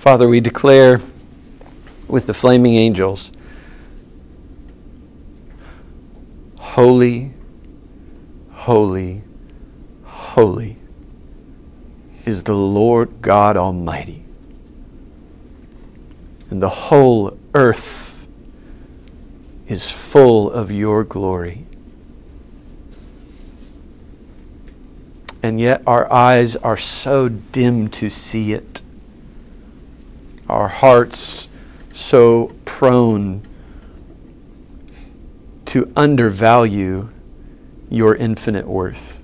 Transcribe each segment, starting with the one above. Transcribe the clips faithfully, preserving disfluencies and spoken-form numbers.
Father, we declare with the flaming angels, holy, holy, holy is the Lord God Almighty, and the whole earth is full of your glory. And yet our eyes are so dim to see it. Our hearts so prone to undervalue your infinite worth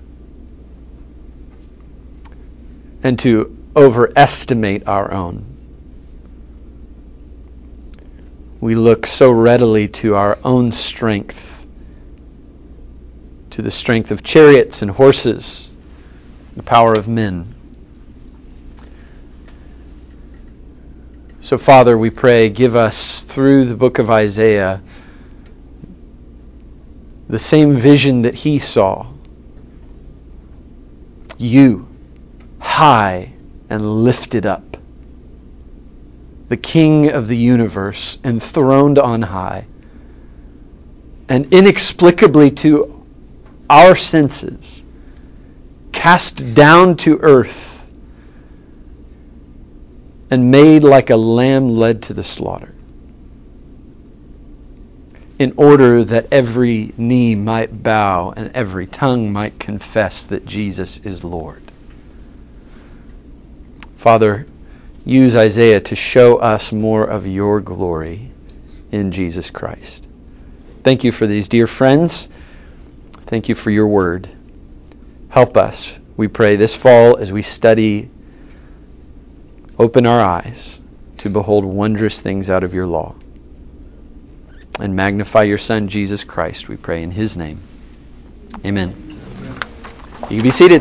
and to overestimate our own. We look so readily to our own strength, to the strength of chariots and horses, the power of men. So, Father, we pray, give us through the book of Isaiah the same vision that he saw. You, high and lifted up, the King of the universe, enthroned on high, and inexplicably to our senses, cast down to earth, and made like a lamb led to the slaughter, in order that every knee might bow and every tongue might confess that Jesus is Lord. Father, use Isaiah to show us more of your glory in Jesus Christ. Thank you for these dear friends. Thank you for your word. Help us, we pray, this fall as we study. Open our eyes to behold wondrous things out of your law. And magnify your Son, Jesus Christ, we pray in his name. Amen. You can be seated.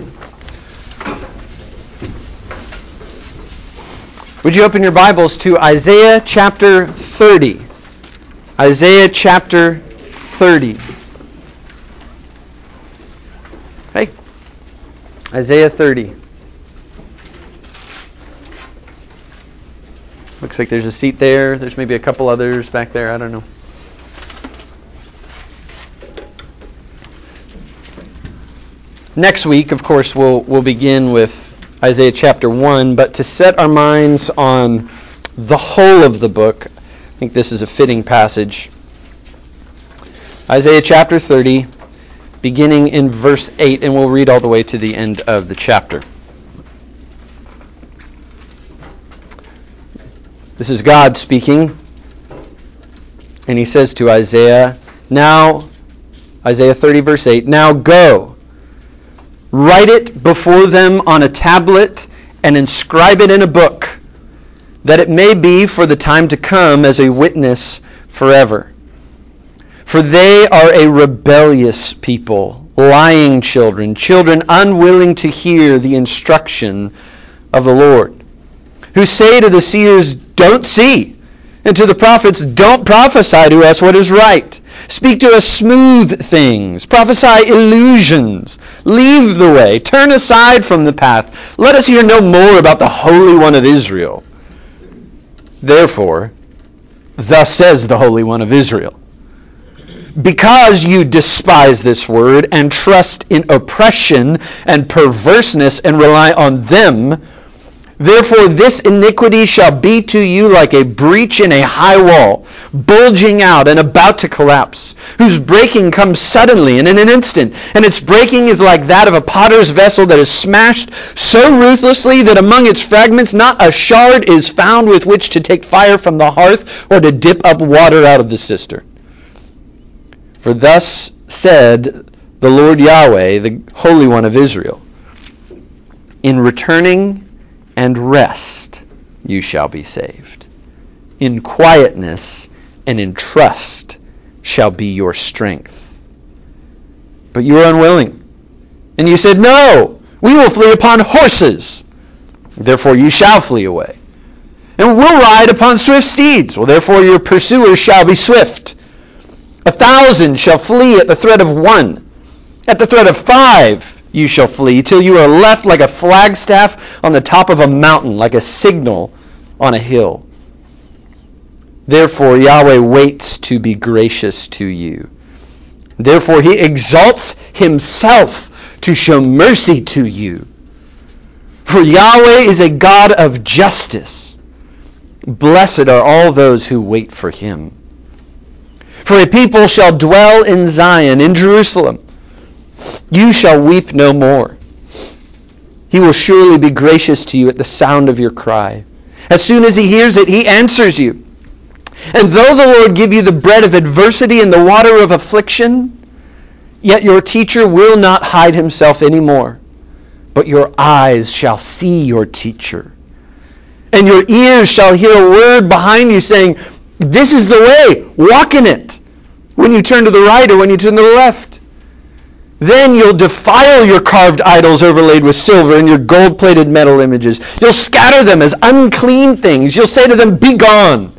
Would you open your Bibles to Isaiah chapter thirty? Isaiah chapter thirty. Hey, Isaiah thirty. Looks like there's a seat there. There's maybe a couple others back there. I don't know. Next week, of course, we'll we'll begin with Isaiah chapter one. But to set our minds on the whole of the book, I think this is a fitting passage. Isaiah chapter thirty, beginning in verse eight, and we'll read all the way to the end of the chapter. This is God speaking, and he says to Isaiah, now, Isaiah thirty verse eight, now go, write it before them on a tablet and inscribe it in a book, that it may be for the time to come as a witness forever. For they are a rebellious people, lying children, children unwilling to hear the instruction of the Lord, who say to the seers, don't see, and to the prophets, don't prophesy to us what is right. Speak to us smooth things, prophesy illusions, leave the way, turn aside from the path. Let us hear no more about the Holy One of Israel. Therefore, thus says the Holy One of Israel, because you despise this word and trust in oppression and perverseness and rely on them, therefore this iniquity shall be to you like a breach in a high wall, bulging out and about to collapse, whose breaking comes suddenly and in an instant, and its breaking is like that of a potter's vessel that is smashed so ruthlessly that among its fragments not a shard is found with which to take fire from the hearth or to dip up water out of the cistern. For thus said the Lord Yahweh, the Holy One of Israel, in returning and rest you shall be saved. In quietness and in trust shall be your strength. But you are unwilling. And you said, no, we will flee upon horses. Therefore you shall flee away. And we'll ride upon swift steeds. Well, therefore your pursuers shall be swift. A thousand shall flee at the threat of one. At the threat of five you shall flee, till you are left like a flagstaff on the top of a mountain, like a signal on a hill. Therefore, Yahweh waits to be gracious to you. Therefore, he exalts himself to show mercy to you. For Yahweh is a God of justice. Blessed are all those who wait for him. For a people shall dwell in Zion, in Jerusalem. You shall weep no more. He will surely be gracious to you at the sound of your cry. As soon as he hears it, he answers you. And though the Lord give you the bread of adversity and the water of affliction, yet your teacher will not hide himself any more, but your eyes shall see your teacher. And your ears shall hear a word behind you saying, this is the way, walk in it, when you turn to the right or when you turn to the left. Then you'll defile your carved idols overlaid with silver and your gold-plated metal images. You'll scatter them as unclean things. You'll say to them, be gone.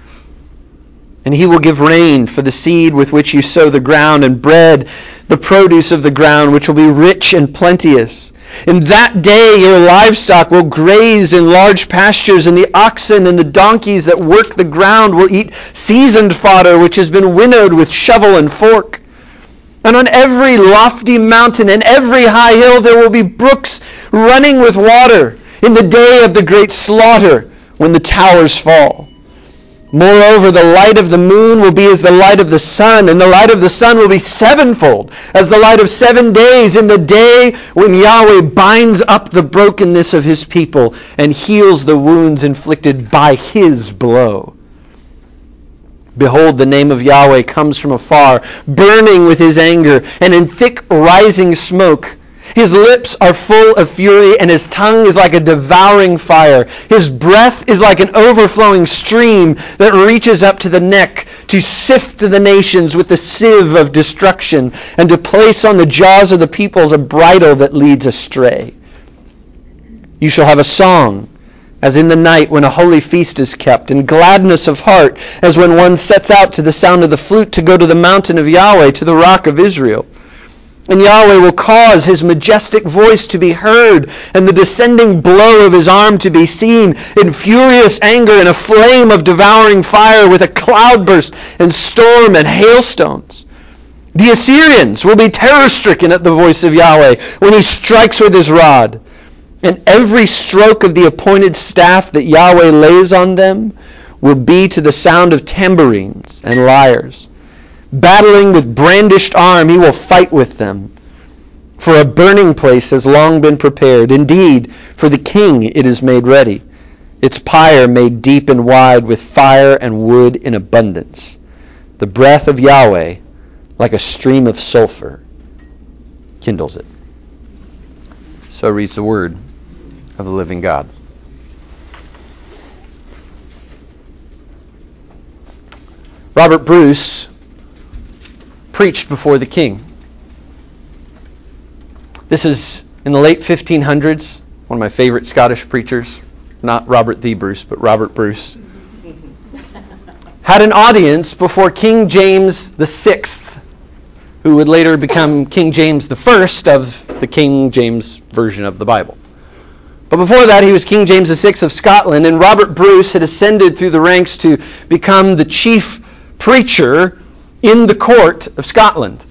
And he will give rain for the seed with which you sow the ground, and bread, the produce of the ground, which will be rich and plenteous. In that day your livestock will graze in large pastures, and the oxen and the donkeys that work the ground will eat seasoned fodder, which has been winnowed with shovel and fork. And on every lofty mountain and every high hill there will be brooks running with water in the day of the great slaughter, when the towers fall. Moreover, the light of the moon will be as the light of the sun, and the light of the sun will be sevenfold, as the light of seven days, in the day when Yahweh binds up the brokenness of his people and heals the wounds inflicted by his blow. Behold, the name of Yahweh comes from afar, burning with his anger, and in thick rising smoke. His lips are full of fury, and his tongue is like a devouring fire. His breath is like an overflowing stream that reaches up to the neck, to sift the nations with the sieve of destruction, and to place on the jaws of the peoples a bridle that leads astray. You shall have a song, as in the night when a holy feast is kept, and gladness of heart, as when one sets out to the sound of the flute to go to the mountain of Yahweh, to the rock of Israel. And Yahweh will cause his majestic voice to be heard, and the descending blow of his arm to be seen, in furious anger and a flame of devouring fire, with a cloudburst and storm and hailstones. The Assyrians will be terror-stricken at the voice of Yahweh when he strikes with his rod. And every stroke of the appointed staff that Yahweh lays on them will be to the sound of tambourines and lyres. Battling with brandished arm, he will fight with them. For a burning place has long been prepared. Indeed, for the king it is made ready. Its pyre made deep and wide, with fire and wood in abundance. The breath of Yahweh, like a stream of sulfur, kindles it. So reads the word of the living God. Robert Bruce preached before the king. This is in the late fifteen hundreds, one of my favorite Scottish preachers, not Robert the Bruce, but Robert Bruce, had an audience before King James the Sixth, who would later become King James the First of the King James version of the Bible. But before that, he was King James the Sixth of Scotland, and Robert Bruce had ascended through the ranks to become the chief preacher in the court of Scotland.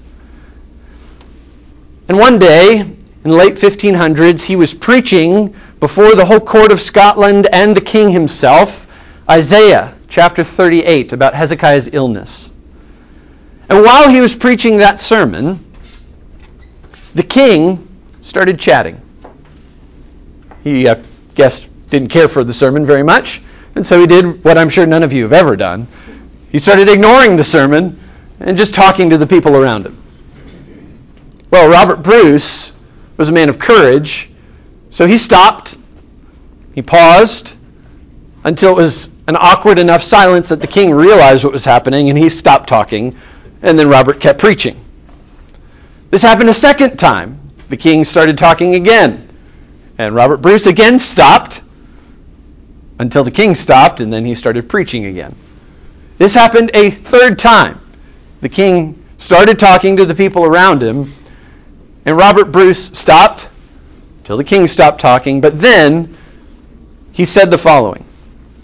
And one day, in the late fifteen hundreds, he was preaching before the whole court of Scotland and the king himself, Isaiah chapter thirty-eight, about Hezekiah's illness. And while he was preaching that sermon, the king started chatting. He, I guess, didn't care for the sermon very much, and so he did what I'm sure none of you have ever done. He started ignoring the sermon and just talking to the people around him. Well, Robert Bruce was a man of courage, so he stopped, he paused, until it was an awkward enough silence that the king realized what was happening, and he stopped talking, and then Robert kept preaching. This happened a second time. The king started talking again, and Robert Bruce again stopped, until the king stopped, and then he started preaching again. This happened a third time. The king started talking to the people around him, and Robert Bruce stopped until the king stopped talking, but then he said the following.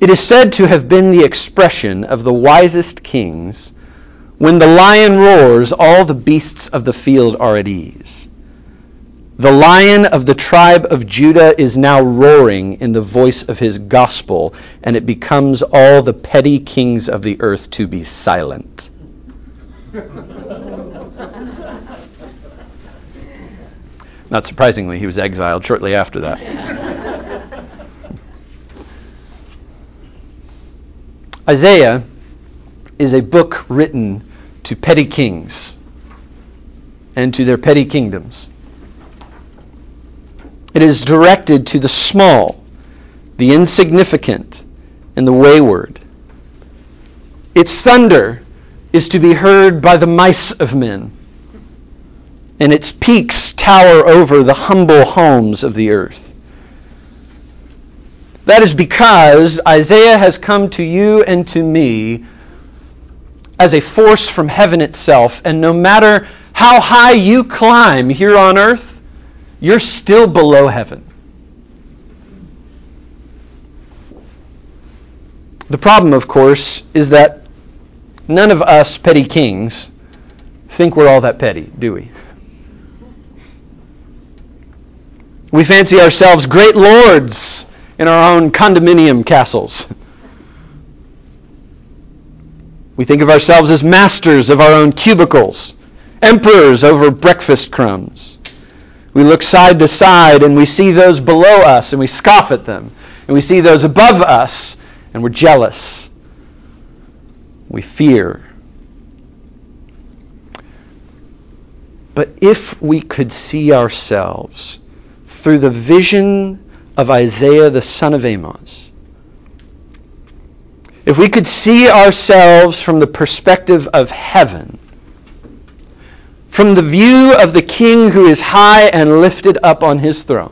It is said to have been the expression of the wisest kings. When the lion roars, all the beasts of the field are at ease. The Lion of the tribe of Judah is now roaring in the voice of his gospel, and it becomes all the petty kings of the earth to be silent. Not surprisingly, he was exiled shortly after that. Isaiah is a book written to petty kings and to their petty kingdoms. It is directed to the small, the insignificant, and the wayward. Its thunder is to be heard by the mice of men, and its peaks tower over the humble homes of the earth. That is because Isaiah has come to you and to me as a force from heaven itself, and no matter how high you climb here on earth, you're still below heaven. The problem, of course, is that none of us petty kings think we're all that petty, do we? We fancy ourselves great lords in our own condominium castles. We think of ourselves as masters of our own cubicles, emperors over breakfast crumbs. We look side to side and we see those below us and we scoff at them. And we see those above us and we're jealous. We fear. But if we could see ourselves through the vision of Isaiah the son of Amos, if we could see ourselves from the perspective of heaven, from the view of the King who is high and lifted up on his throne,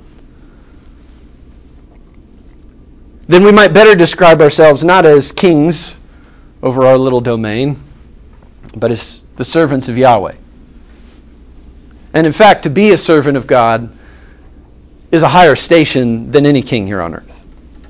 then we might better describe ourselves not as kings over our little domain, but as the servants of Yahweh. And in fact, to be a servant of God is a higher station than any king here on earth.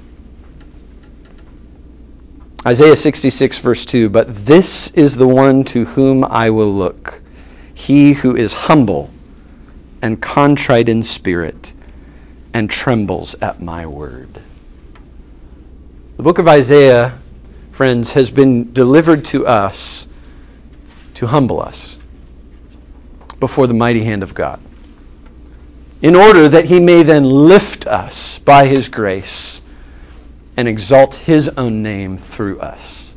Isaiah sixty-six verse two, but this is the one to whom I will look, he who is humble and contrite in spirit and trembles at my word. The book of Isaiah, friends, has been delivered to us to humble us before the mighty hand of God, in order that he may then lift us by his grace and exalt his own name through us.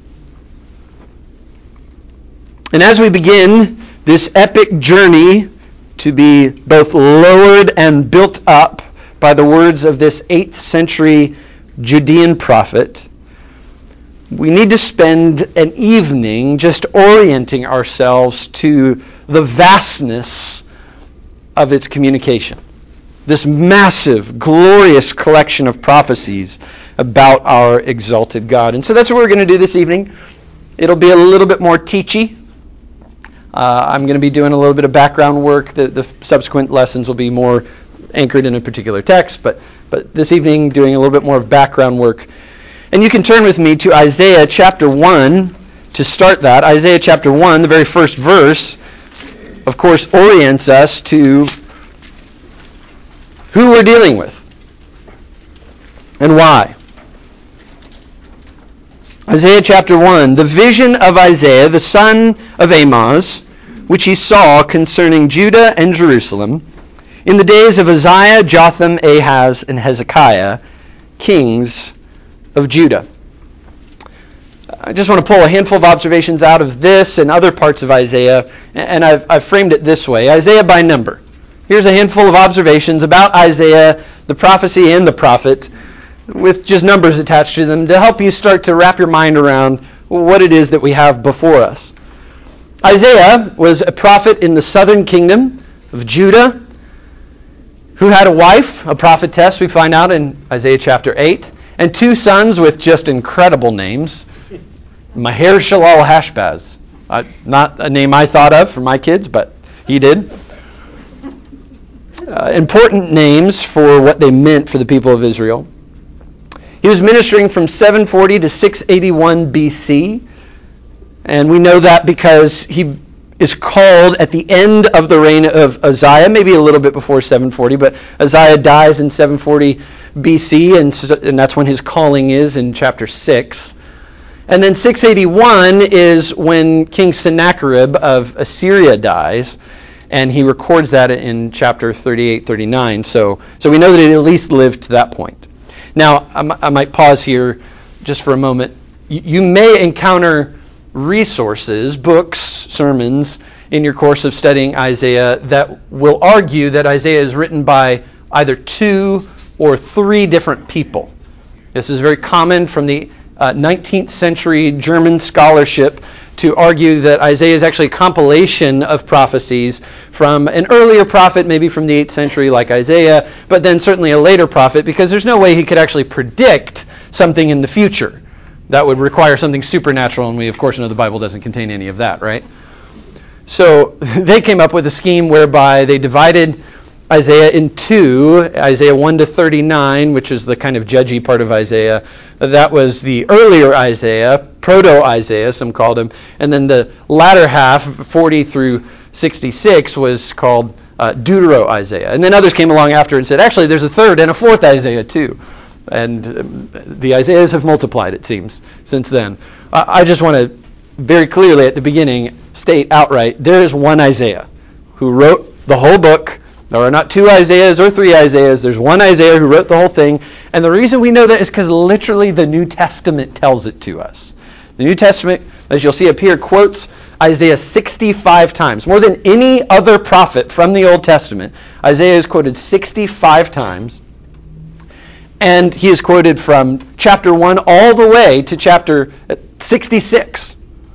And as we begin this epic journey to be both lowered and built up by the words of this eighth century Judean prophet, we need to spend an evening just orienting ourselves to the vastness of its communication. This massive, glorious collection of prophecies about our exalted God. And so that's what we're going to do this evening. It'll be a little bit more teachy. Uh, I'm going to be doing a little bit of background work. The, the subsequent lessons will be more anchored in a particular text, but, but this evening doing a little bit more of background work. And you can turn with me to Isaiah chapter one to start that. Isaiah chapter one, the very first verse, of course, orients us to who we're dealing with and why. Isaiah chapter one, the vision of Isaiah, the son of Amos, which he saw concerning Judah and Jerusalem in the days of Uzziah, Jotham, Ahaz, and Hezekiah, kings of Judah. I just want to pull a handful of observations out of this and other parts of Isaiah, and I've, I've framed it this way. Isaiah by number. Here's a handful of observations about Isaiah, the prophecy and the prophet, with just numbers attached to them to help you start to wrap your mind around what it is that we have before us. Isaiah was a prophet in the southern kingdom of Judah who had a wife, a prophetess, we find out in Isaiah chapter eight, and two sons with just incredible names. Maher-shalal-Hashbaz. Uh, not a name I thought of for my kids, but he did. Uh, important names for what they meant for the people of Israel. He He was ministering from seven forty to six eighty-one B C, and we know that because he is called at the end of the reign of Uzziah, maybe a little bit before seven forty, but Uzziah dies in seven forty B C, and, so, and that's when his calling is in chapter six. And then six eighty-one is when King Sennacherib of Assyria dies, and he records that in chapter thirty-eight, thirty-nine. So, so we know that he at least lived to that point. Now, I, m- I might pause here just for a moment. Y- you may encounter resources, books, sermons, in your course of studying Isaiah that will argue that Isaiah is written by either two or three different people. This is very common from the uh, nineteenth century German scholarship to argue that Isaiah is actually a compilation of prophecies from an earlier prophet, maybe from the eighth century like Isaiah, but then certainly a later prophet, because there's no way he could actually predict something in the future. That would require something supernatural, and we of course know the Bible doesn't contain any of that, right? So they came up with a scheme whereby they divided Isaiah in two, Isaiah one to thirty-nine, which is the kind of judgy part of Isaiah. That was the earlier Isaiah, proto-Isaiah, some called him. And then the latter half, forty through sixty-six, was called uh, Deutero-Isaiah. And then others came along after and said, actually, there's a third and a fourth Isaiah too. And um, the Isaiahs have multiplied, it seems, since then. Uh, I just want to very clearly at the beginning state outright, there is one Isaiah who wrote the whole book. There are not two Isaiahs or three Isaiahs. There's one Isaiah who wrote the whole thing. And the reason we know that is because literally the New Testament tells it to us. The New Testament, as you'll see up here, quotes Isaiah sixty-five times. More than any other prophet from the Old Testament, Isaiah is quoted sixty-five times. And he is quoted from chapter one all the way to chapter sixty-six.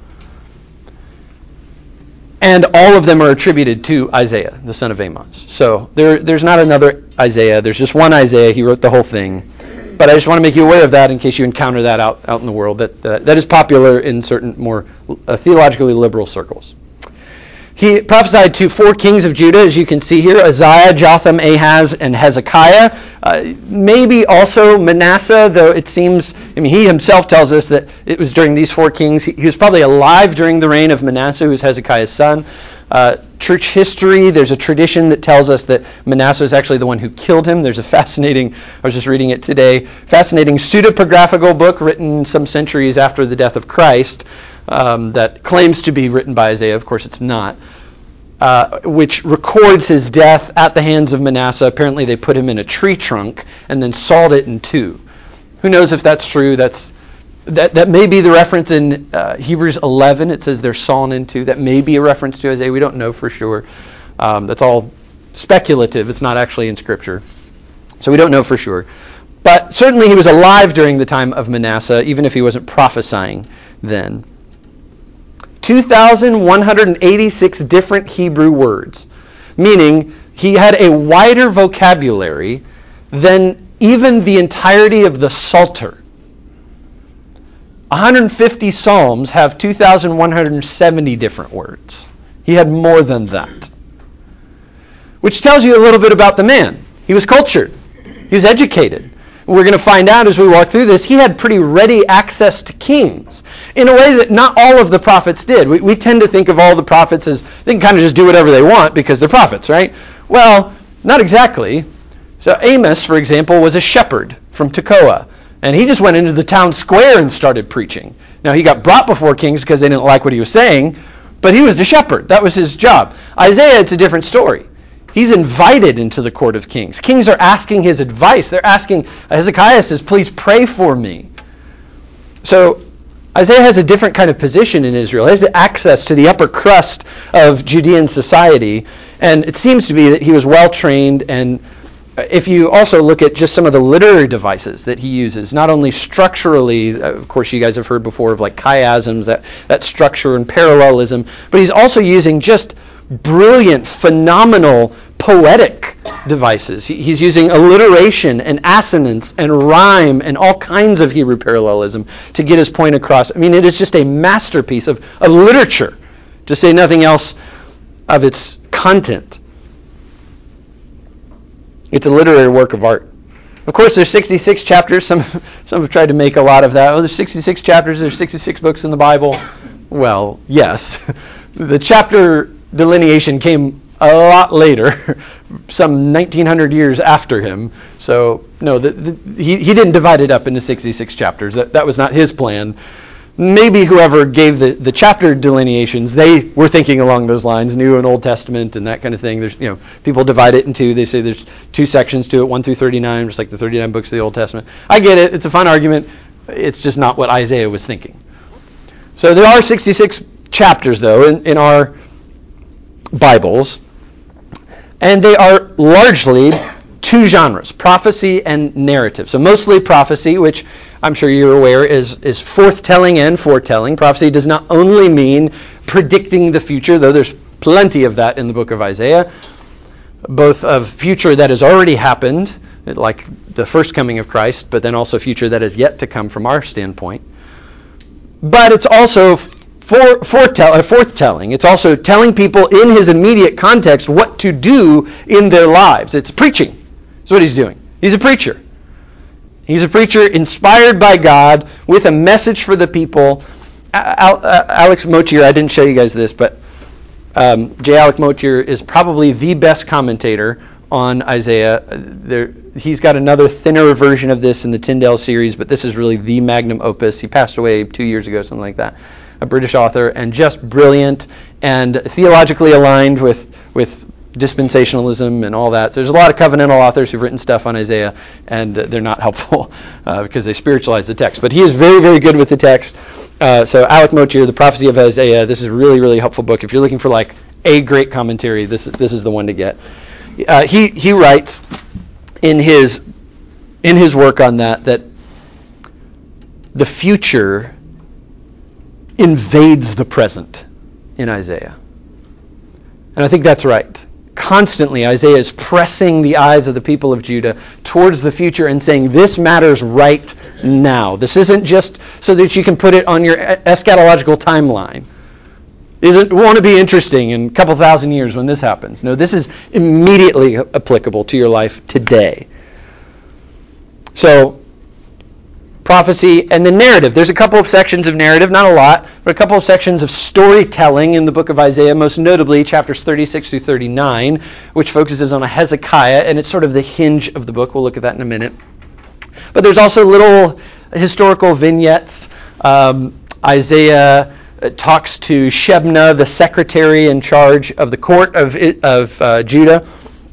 And all of them are attributed to Isaiah, the son of Amos. So there, there's not another Isaiah. There's just one Isaiah. He wrote the whole thing. But I just want to make you aware of that in case you encounter that out, out in the world. That, that that is popular in certain more uh, theologically liberal circles. He prophesied to four kings of Judah, as you can see here, Uzziah, Jotham, Ahaz, and Hezekiah. Uh, maybe also Manasseh, though it seems, I mean, he himself tells us that it was during these four kings. He, he was probably alive during the reign of Manasseh, who was Hezekiah's son. Uh, church history, there's a tradition that tells us that Manasseh is actually the one who killed him. There's a fascinating, I was just reading it today, fascinating pseudepigraphical book written some centuries after the death of Christ, Um, that claims to be written by Isaiah. Of course, it's not. Uh, which records his death at the hands of Manasseh. Apparently, they put him in a tree trunk and then sawed it in two. Who knows if that's true? That's that. That may be the reference in uh, Hebrews eleven. It says they're sawn in two. That may be a reference to Isaiah. We don't know for sure. Um, that's all speculative. It's not actually in Scripture, so we don't know for sure. But certainly, he was alive during the time of Manasseh, even if he wasn't prophesying then. two thousand one hundred eighty-six different Hebrew words, meaning he had a wider vocabulary than even the entirety of the Psalter. one hundred fifty Psalms have two thousand one hundred seventy different words. He had more than that. Which tells you a little bit about the man. He was cultured. He was educated. We're going to find out as we walk through this, he had pretty ready access to kings in a way that not all of the prophets did. We, we tend to think of all the prophets as they can kind of just do whatever they want because they're prophets, right? Well, not exactly. So Amos, for example, was a shepherd from Tekoa, and he just went into the town square and started preaching. Now, he got brought before kings because they didn't like what he was saying, but he was a shepherd. That was his job. Isaiah, it's a different story. He's invited into the court of kings. Kings are asking his advice. They're asking, Hezekiah says, please pray for me. So Isaiah has a different kind of position in Israel. He has access to the upper crust of Judean society. And it seems to be that he was well trained. And if you also look at just some of the literary devices that he uses, not only structurally, of course you guys have heard before of like chiasms, that, that structure and parallelism, but he's also using just brilliant, phenomenal, poetic devices. He, he's using alliteration and assonance and rhyme and all kinds of Hebrew parallelism to get his point across. I mean, it is just a masterpiece of, of literature, to say nothing else of its content. It's a literary work of art. Of course, there's sixty-six chapters. Some some have tried to make a lot of that. Oh, there's sixty-six chapters. There's sixty-six books in the Bible. Well, yes. The chapter delineation came a lot later, some nineteen hundred years after him. So, no, the, the, he, he didn't divide it up into sixty-six chapters. That, that was not his plan. Maybe whoever gave the, the chapter delineations, they were thinking along those lines, New and Old Testament and that kind of thing. There's, you know, people divide it into, they say there's two sections to it, one through thirty-nine, just like the thirty-nine books of the Old Testament. I get it. It's a fun argument. It's just not what Isaiah was thinking. So there are sixty-six chapters, though, in, in our Bibles, and they are largely two genres, prophecy and narrative. So mostly prophecy, which I'm sure you're aware is, is forthtelling and foretelling. Prophecy does not only mean predicting the future, though there's plenty of that in the book of Isaiah, both of future that has already happened, like the first coming of Christ, but then also future that is yet to come from our standpoint. But it's also for, foretell, forthtelling. It's also telling people in his immediate context what to do in their lives. It's preaching. That's what he's doing. He's a preacher. He's a preacher inspired by God with a message for the people. Al, uh, Alex Motyer, I didn't show you guys this, but um, J. Alec Motyer is probably the best commentator on Isaiah. There, he's got another thinner version of this in the Tyndale series, but this is really the magnum opus. He passed away two years ago, something like that. A British author, and just brilliant and theologically aligned with with dispensationalism and all that. There's a lot of covenantal authors who've written stuff on Isaiah, and uh, they're not helpful uh, because they spiritualize the text. But he is very, very good with the text. Uh, so Alec Motyer, The Prophecy of Isaiah, this is a really, really helpful book. If you're looking for like a great commentary, this is, this is the one to get. Uh, he he writes in his in his work on that that the future invades the present in Isaiah. And I think that's right. Constantly, Isaiah is pressing the eyes of the people of Judah towards the future and saying, this matters right now. This isn't just so that you can put it on your eschatological timeline. Isn't won't it be interesting in a couple thousand years when this happens? No, this is immediately applicable to your life today. So, prophecy and the narrative. There's a couple of sections of narrative, not a lot, but a couple of sections of storytelling in the book of Isaiah, most notably chapters thirty-six through thirty-nine, which focuses on a Hezekiah, and it's sort of the hinge of the book. We'll look at that in a minute. But there's also little historical vignettes. Um, Isaiah talks to Shebna, the secretary in charge of the court of, of uh, Judah,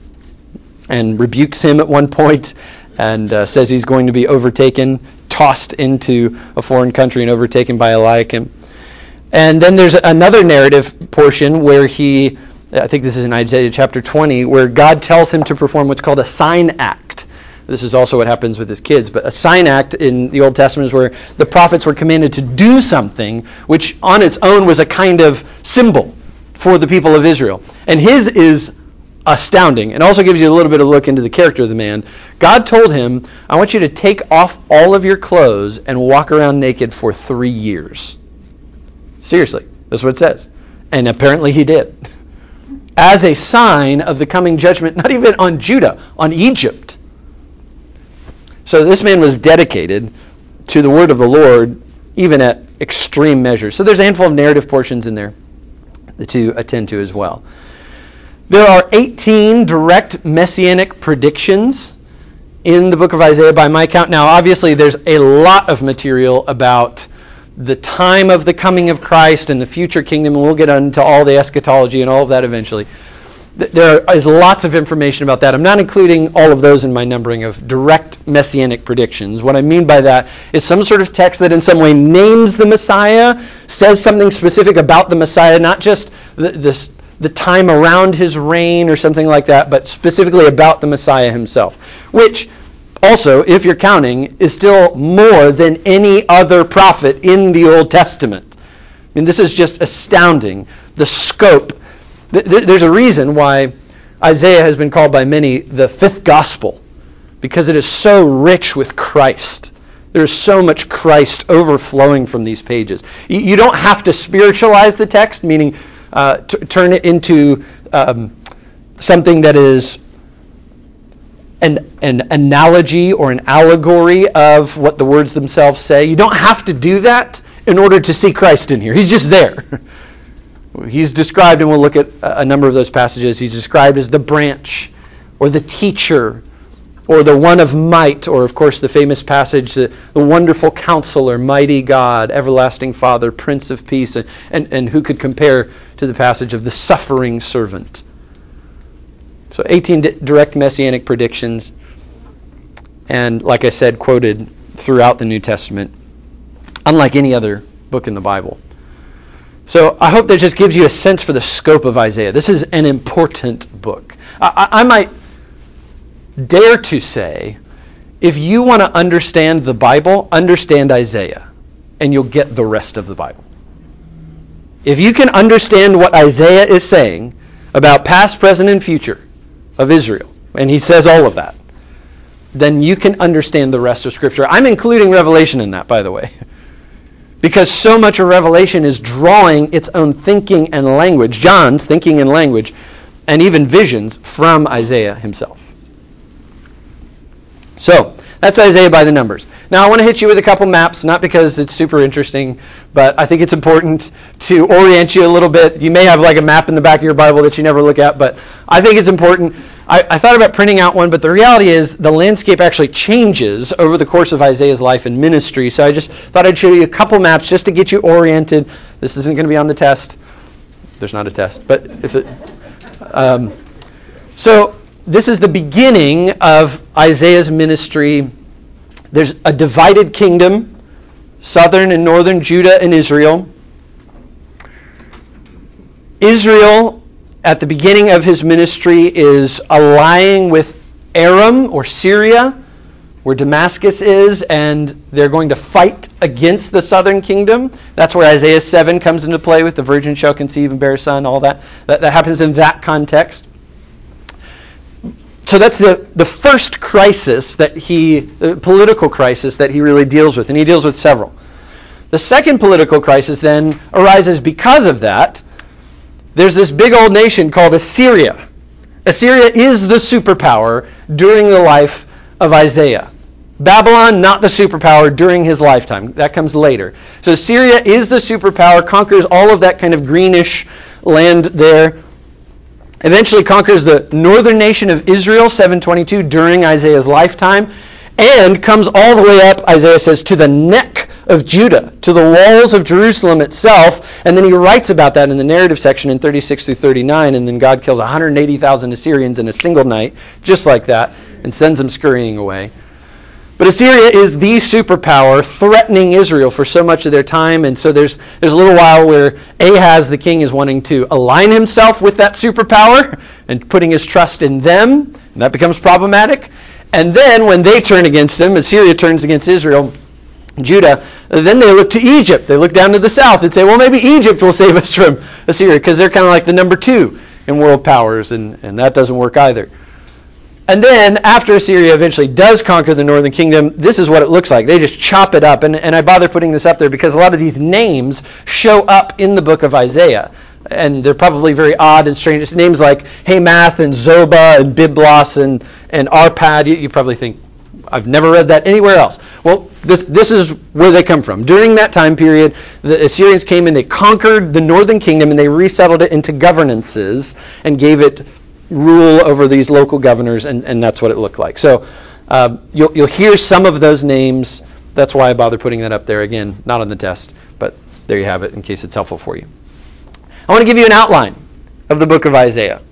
and rebukes him at one point, and uh, says he's going to be overtaken, tossed into a foreign country and overtaken by Eliakim. And then there's another narrative portion where he, I think this is in Isaiah chapter twenty, where God tells him to perform what's called a sign act. This is also what happens with his kids, but a sign act in the Old Testament is where the prophets were commanded to do something which on its own was a kind of symbol for the people of Israel. And his is astounding, and also gives you a little bit of a look into the character of the man. God told him, I want you to take off all of your clothes and walk around naked for three years. Seriously, that's what it says. And apparently he did. As a sign of the coming judgment, not even on Judah, on Egypt. So this man was dedicated to the word of the Lord, even at extreme measures. So there's a handful of narrative portions in there to attend to as well. There are eighteen direct messianic predictions in the book of Isaiah by my count. Now, obviously, there's a lot of material about the time of the coming of Christ and the future kingdom, and we'll get into all the eschatology and all of that eventually. There is lots of information about that. I'm not including all of those in my numbering of direct messianic predictions. What I mean by that is some sort of text that in some way names the Messiah, says something specific about the Messiah, not just the, this the time around his reign or something like that, but specifically about the Messiah himself, which also, if you're counting, is still more than any other prophet in the Old Testament. I mean, this is just astounding, the scope. There's a reason why Isaiah has been called by many the fifth gospel, because it is so rich with Christ. There's so much Christ overflowing from these pages. You don't have to spiritualize the text, meaning Uh, t- turn it into um, something that is an an analogy or an allegory of what the words themselves say. You don't have to do that in order to see Christ in here. He's just there. He's described, and we'll look at a number of those passages, he's described as the branch or the teacher or the one of might, or of course the famous passage, the, the wonderful counselor, mighty God, everlasting Father, Prince of Peace, and, and, and who could compare to the passage of the suffering servant. So eighteen d- direct messianic predictions, and like I said, quoted throughout the New Testament, unlike any other book in the Bible. So I hope that just gives you a sense for the scope of Isaiah. This is an important book. I, I, I might dare to say, if you want to understand the Bible, understand Isaiah, and you'll get the rest of the Bible. If you can understand what Isaiah is saying about past, present, and future of Israel, and he says all of that, then you can understand the rest of Scripture. I'm including Revelation in that, by the way, because so much of Revelation is drawing its own thinking and language, John's thinking and language, and even visions from Isaiah himself. So, that's Isaiah by the numbers. Now, I want to hit you with a couple maps, not because it's super interesting, but I think it's important to orient you a little bit. You may have like a map in the back of your Bible that you never look at, but I think it's important. I, I thought about printing out one, but the reality is the landscape actually changes over the course of Isaiah's life and ministry, so I just thought I'd show you a couple maps just to get you oriented. This isn't going to be on the test. There's not a test, but if it... Um, so... This is the beginning of Isaiah's ministry. There's a divided kingdom, southern and northern Judah and Israel. Israel, at the beginning of his ministry, is allying with Aram or Syria, where Damascus is, and they're going to fight against the southern kingdom. That's where Isaiah seven comes into play with the virgin shall conceive and bear a son, all that. That, that happens in that context. So that's the, the first crisis that he, the political crisis that he really deals with, and he deals with several. The second political crisis then arises because of that. There's this big old nation called Assyria. Assyria is the superpower during the life of Isaiah. Babylon, not the superpower during his lifetime. That comes later. So Assyria is the superpower, conquers all of that kind of greenish land there. Eventually conquers the northern nation of Israel, seven twenty-two, during Isaiah's lifetime, and comes all the way up, Isaiah says, to the neck of Judah, to the walls of Jerusalem itself, and then he writes about that in the narrative section in thirty-six through thirty-nine, and then God kills one hundred eighty thousand Assyrians in a single night, just like that, and sends them scurrying away. But Assyria is the superpower threatening Israel for so much of their time, and so there's there's a little while where Ahaz, the king, is wanting to align himself with that superpower and putting his trust in them, and that becomes problematic. And then when they turn against him, Assyria turns against Israel, Judah, then they look to Egypt. They look down to the south and say, well, maybe Egypt will save us from Assyria, because they're kind of like the number two in world powers, and, and that doesn't work either. And then, after Assyria eventually does conquer the northern kingdom, this is what it looks like. They just chop it up. And, and I bother putting this up there because a lot of these names show up in the book of Isaiah. And they're probably very odd and strange. It's names like Hamath and Zobah and Biblos and, and Arpad. You, you probably think, I've never read that anywhere else. Well, this this is where they come from. During that time period, the Assyrians came in, they conquered the northern kingdom, and they resettled it into governances and gave it rule over these local governors, and, and that's what it looked like. So uh, you'll, you'll hear some of those names. That's why I bother putting that up there. Again, not on the test, but there you have it in case it's helpful for you. I want to give you an outline of the book of Isaiah.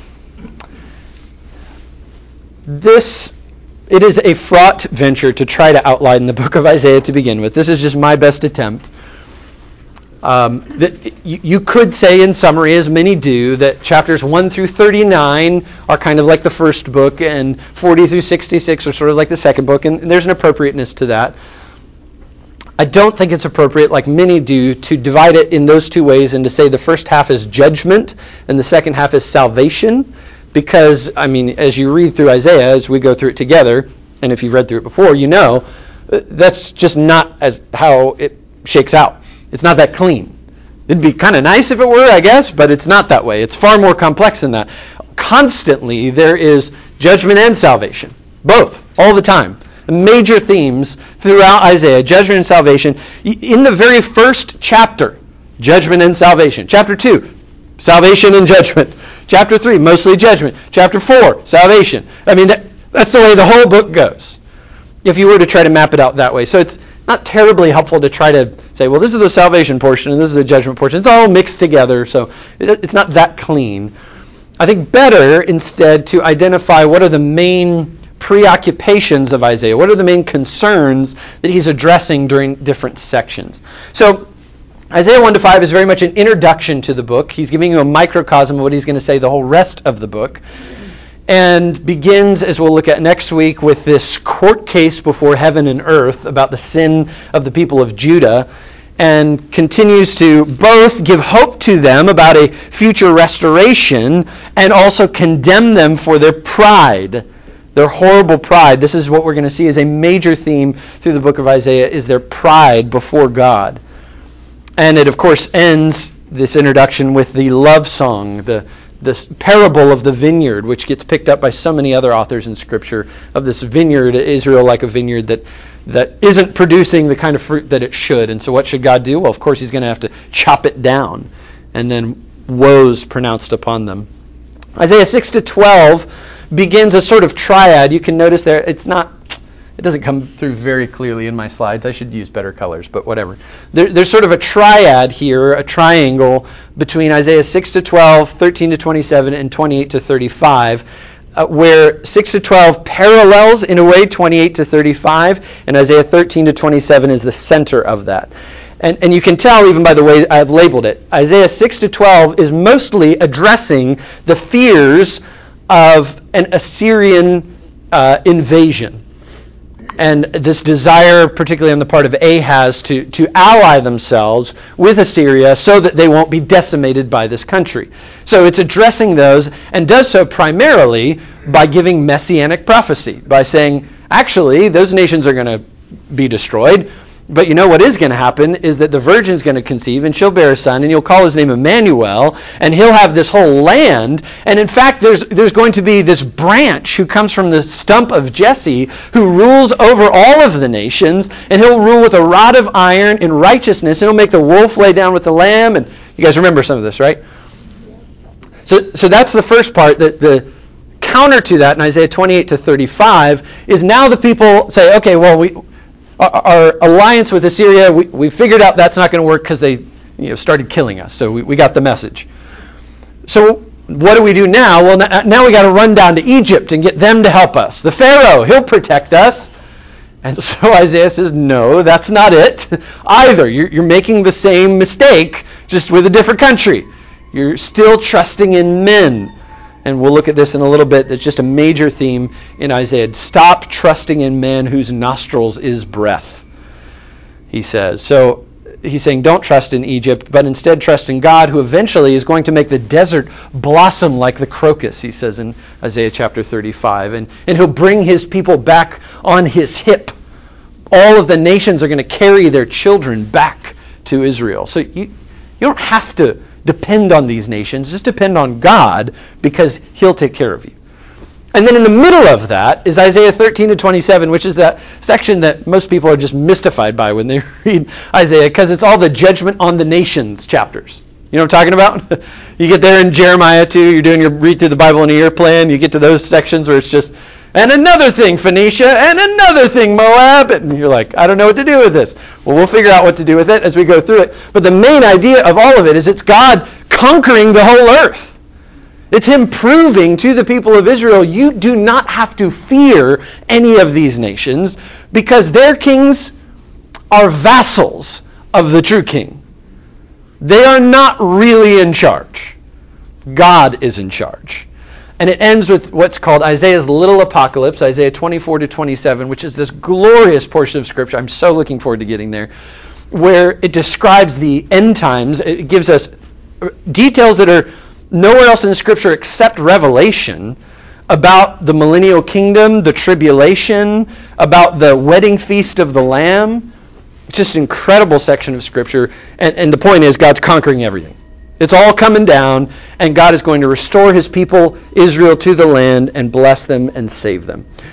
This, it is a fraught venture to try to outline the book of Isaiah to begin with. This is just my best attempt. Um, that you, you could say in summary, as many do, that chapters one through thirty-nine are kind of like the first book, and forty through sixty-six are sort of like the second book, and, and there's an appropriateness to that. I don't think it's appropriate, like many do, to divide it in those two ways and to say the first half is judgment and the second half is salvation, because, I mean, as you read through Isaiah, as we go through it together, and if you've read through it before, you know, that's just not as how it shakes out. It's not that clean. It'd be kind of nice if it were, I guess, but it's not that way. It's far more complex than that. Constantly, there is judgment and salvation. Both, all the time. Major themes throughout Isaiah, judgment and salvation. In the very first chapter, judgment and salvation. Chapter two, salvation and judgment. Chapter three, mostly judgment. Chapter four, salvation. I mean, that, that's the way the whole book goes, if you were to try to map it out that way. So it's not terribly helpful to try to say, well, this is the salvation portion and this is the judgment portion. It's all mixed together, so it's not that clean. I think better instead to identify what are the main preoccupations of Isaiah. What are the main concerns that he's addressing during different sections? So Isaiah one to five is very much an introduction to the book. He's giving you a microcosm of what he's going to say the whole rest of the book. And begins, as we'll look at next week, with this court case before heaven and earth about the sin of the people of Judah, and continues to both give hope to them about a future restoration and also condemn them for their pride. Their horrible pride. This is what we're going to see as a major theme through the book of Isaiah, is their pride before God. And it, of course, ends this introduction with the love song, the this parable of the vineyard, which gets picked up by so many other authors in Scripture, of this vineyard, Israel like a vineyard that, that isn't producing the kind of fruit that it should. And so what should God do? Well, of course, he's going to have to chop it down, and then woes pronounced upon them. Isaiah six to twelve begins a sort of triad. You can notice there, it's not, it doesn't come through very clearly in my slides. I should use better colors, but whatever. There, there's sort of a triad here, a triangle between Isaiah six to twelve, thirteen to twenty-seven, and twenty-eight to thirty-five, uh, where six to twelve parallels, in a way, twenty-eight to thirty-five, and Isaiah thirteen to twenty-seven is the center of that. And, and you can tell even by the way I've labeled it. Isaiah six to twelve is mostly addressing the fears of an Assyrian uh, invasion, and this desire, particularly on the part of Ahaz, to, to ally themselves with Assyria so that they won't be decimated by this country. So it's addressing those, and does so primarily by giving messianic prophecy, by saying, actually, those nations are going to be destroyed, but you know what is going to happen is that the virgin is going to conceive, and she'll bear a son, and you'll call his name Emmanuel, and he'll have this whole land. And in fact, there's there's going to be this branch who comes from the stump of Jesse, who rules over all of the nations, and he'll rule with a rod of iron in righteousness, and he'll make the wolf lay down with the lamb. And you guys remember some of this, right? So so that's the first part. That the counter to that in Isaiah twenty-eight to thirty-five is now the people say, okay, well, we our, our alliance with Assyria, we, we figured out that's not going to work because they you know, started killing us. So we, we got the message. So what do we do now? Well, now we got to run down to Egypt and get them to help us. The Pharaoh, he'll protect us. And so Isaiah says, no, that's not it either. You're, you're making the same mistake, just with a different country. You're still trusting in men. And we'll look at this in a little bit. That's just a major theme in Isaiah. Stop trusting in men whose nostrils is breath, he says. So he's saying don't trust in Egypt, but instead trust in God, who eventually is going to make the desert blossom like the crocus, he says in Isaiah chapter thirty-five. And, and he'll bring his people back on his hip. All of the nations are going to carry their children back to Israel. So you, you don't have to depend on these nations. Just depend on God, because he'll take care of you. And then in the middle of that is Isaiah thirteen to twenty-seven, which is that section that most people are just mystified by when they read Isaiah, because it's all the judgment on the nations chapters. You know what I'm talking about? You get there in Jeremiah two, you're doing your read through the Bible in a year plan, you get to those sections where it's just, and another thing, Phoenicia, and another thing, Moab, and you're like, I don't know what to do with this. Well, we'll figure out what to do with it as we go through it. But the main idea of all of it is it's God conquering the whole earth. It's him proving to the people of Israel, you do not have to fear any of these nations, because their kings are vassals of the true king. They are not really in charge. God is in charge. And it ends with what's called Isaiah's little apocalypse, Isaiah twenty-four to twenty-seven, which is this glorious portion of Scripture. I'm so looking forward to getting there, where it describes the end times. It gives us details that are nowhere else in Scripture except Revelation about the millennial kingdom, the tribulation, about the wedding feast of the Lamb. It's just an incredible section of Scripture. And, and the point is, God's conquering everything. It's all coming down, and God is going to restore his people, Israel, to the land and bless them and save them.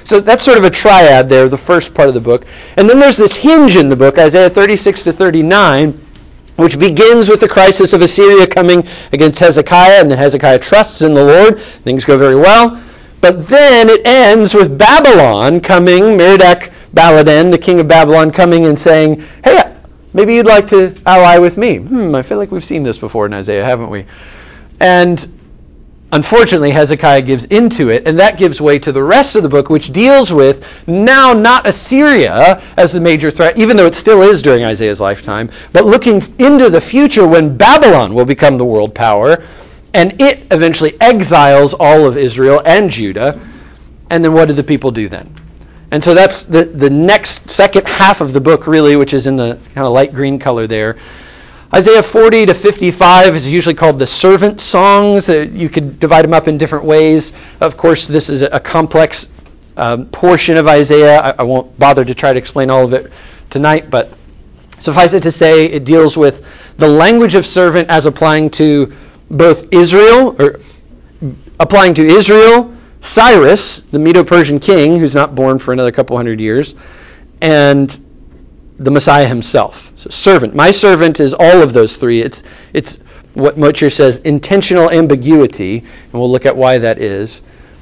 So that's sort of a triad there, the first part of the book. And then there's this hinge in the book, Isaiah thirty-six to thirty-nine, which begins with the crisis of Assyria coming against Hezekiah, and then Hezekiah trusts in the Lord. Things go very well. But then it ends with Babylon coming, Merodach Baladan, the king of Babylon, coming and saying, hey, maybe you'd like to ally with me. Hmm, I feel like we've seen this before in Isaiah, haven't we? And unfortunately, Hezekiah gives into it, and that gives way to the rest of the book, which deals with now not Assyria as the major threat, even though it still is during Isaiah's lifetime, but looking into the future when Babylon will become the world power, and it eventually exiles all of Israel and Judah. And then what do the people do then? And so that's the, the next second half of the book, really, which is in the kind of light green color there. Isaiah forty to fifty-five is usually called the servant songs. You could divide them up in different ways. Of course, this is a complex um, portion of Isaiah. I, I won't bother to try to explain all of it tonight, but suffice it to say, it deals with the language of servant as applying to both Israel, or applying to Israel, Cyrus, the Medo-Persian king, who's not born for another couple hundred years, and the Messiah himself. So servant. My servant is all of those three. It's it's what Motcher says, intentional ambiguity, and we'll look at why that is.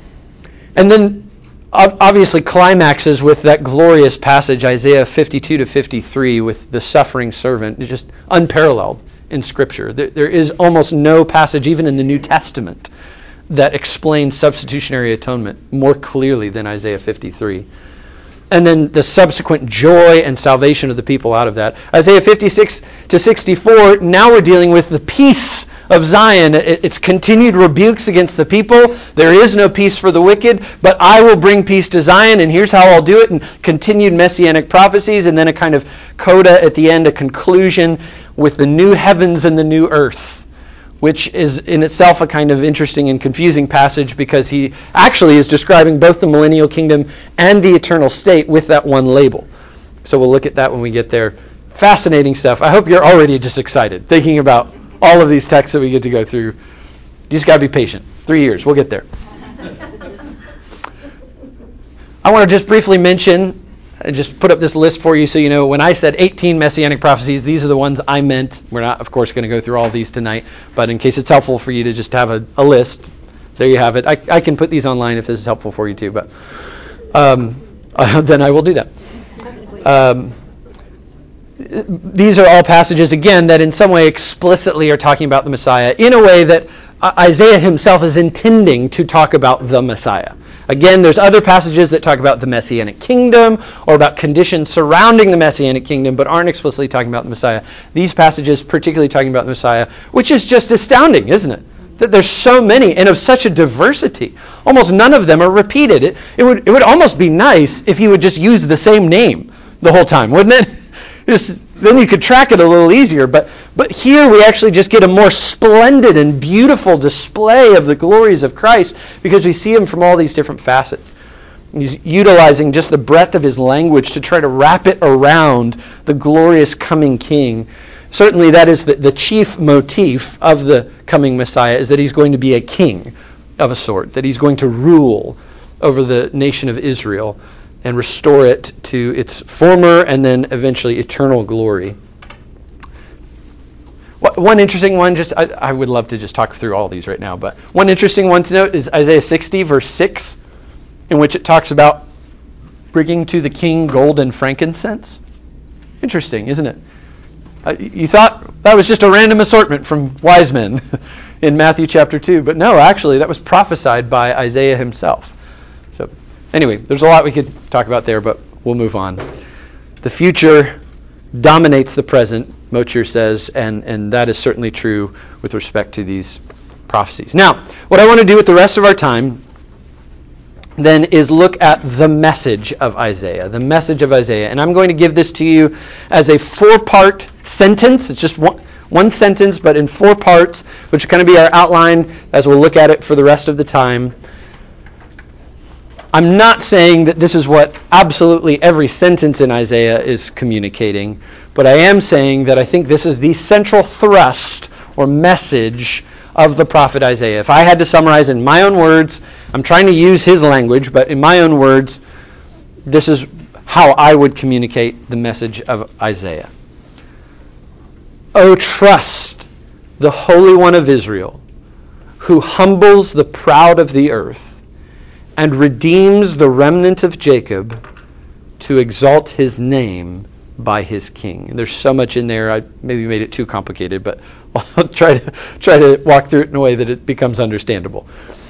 And then obviously climaxes with that glorious passage, Isaiah fifty-two to fifty-three, with the suffering servant. It's just unparalleled in Scripture. There, there is almost no passage, even in the New Testament, that explains substitutionary atonement more clearly than Isaiah fifty-three. And then the subsequent joy and salvation of the people out of that. Isaiah fifty-six to sixty-four, now we're dealing with the peace of Zion. It's continued rebukes against the people. There is no peace for the wicked, but I will bring peace to Zion, and here's how I'll do it, and continued messianic prophecies, and then a kind of coda at the end, a conclusion with the new heavens and the new earth, which is in itself a kind of interesting and confusing passage because he actually is describing both the millennial kingdom and the eternal state with that one label. So we'll look at that when we get there. Fascinating stuff. I hope you're already just excited thinking about all of these texts that we get to go through. You just got to be patient. Three years. We'll get there. I want to just briefly mention, I just put up this list for you so you know, when I said eighteen messianic prophecies, these are the ones I meant. We're not, of course, going to go through all these tonight, but in case it's helpful for you to just have a, a list, there you have it. I, I can put these online if this is helpful for you too, but um, uh, then I will do that. Um, these are all passages, again, that in some way explicitly are talking about the Messiah in a way that Isaiah himself is intending to talk about the Messiah. Again, there's other passages that talk about the Messianic kingdom or about conditions surrounding the Messianic kingdom, but aren't explicitly talking about the Messiah. These passages particularly talking about the Messiah, which is just astounding, isn't it? That there's so many and of such a diversity. Almost none of them are repeated. It, it would it would almost be nice if you would just use the same name the whole time, wouldn't it? Just, then you could track it a little easier. But but here we actually just get a more splendid and beautiful display of the glories of Christ because we see him from all these different facets. He's utilizing just the breadth of his language to try to wrap it around the glorious coming king. Certainly that is the, the chief motif of the coming Messiah, is that he's going to be a king of a sort, that he's going to rule over the nation of Israel and restore it to its former and then eventually eternal glory. One interesting one, just I, I would love to just talk through all these right now, but one interesting one to note is Isaiah sixty, verse six, in which it talks about bringing to the king gold and frankincense. Interesting, isn't it? Uh, you thought that was just a random assortment from wise men in Matthew chapter two, but no, actually that was prophesied by Isaiah himself. So anyway, there's a lot we could talk about there, but we'll move on. The future dominates the present, Motcher says, and, and that is certainly true with respect to these prophecies. Now, what I want to do with the rest of our time then is look at the message of Isaiah, the message of Isaiah. And I'm going to give this to you as a four-part sentence. It's just one, one sentence, but in four parts, which kind of be our outline as we'll look at it for the rest of the time. I'm not saying that this is what absolutely every sentence in Isaiah is communicating, but I am saying that I think this is the central thrust or message of the prophet Isaiah. If I had to summarize in my own words, I'm trying to use his language, but in my own words, this is how I would communicate the message of Isaiah. Oh, trust the Holy One of Israel, who humbles the proud of the earth and redeems the remnant of Jacob to exalt his name by his king. And there's so much in there. I maybe made it too complicated, but I'll try to try to walk through it in a way that it becomes understandable.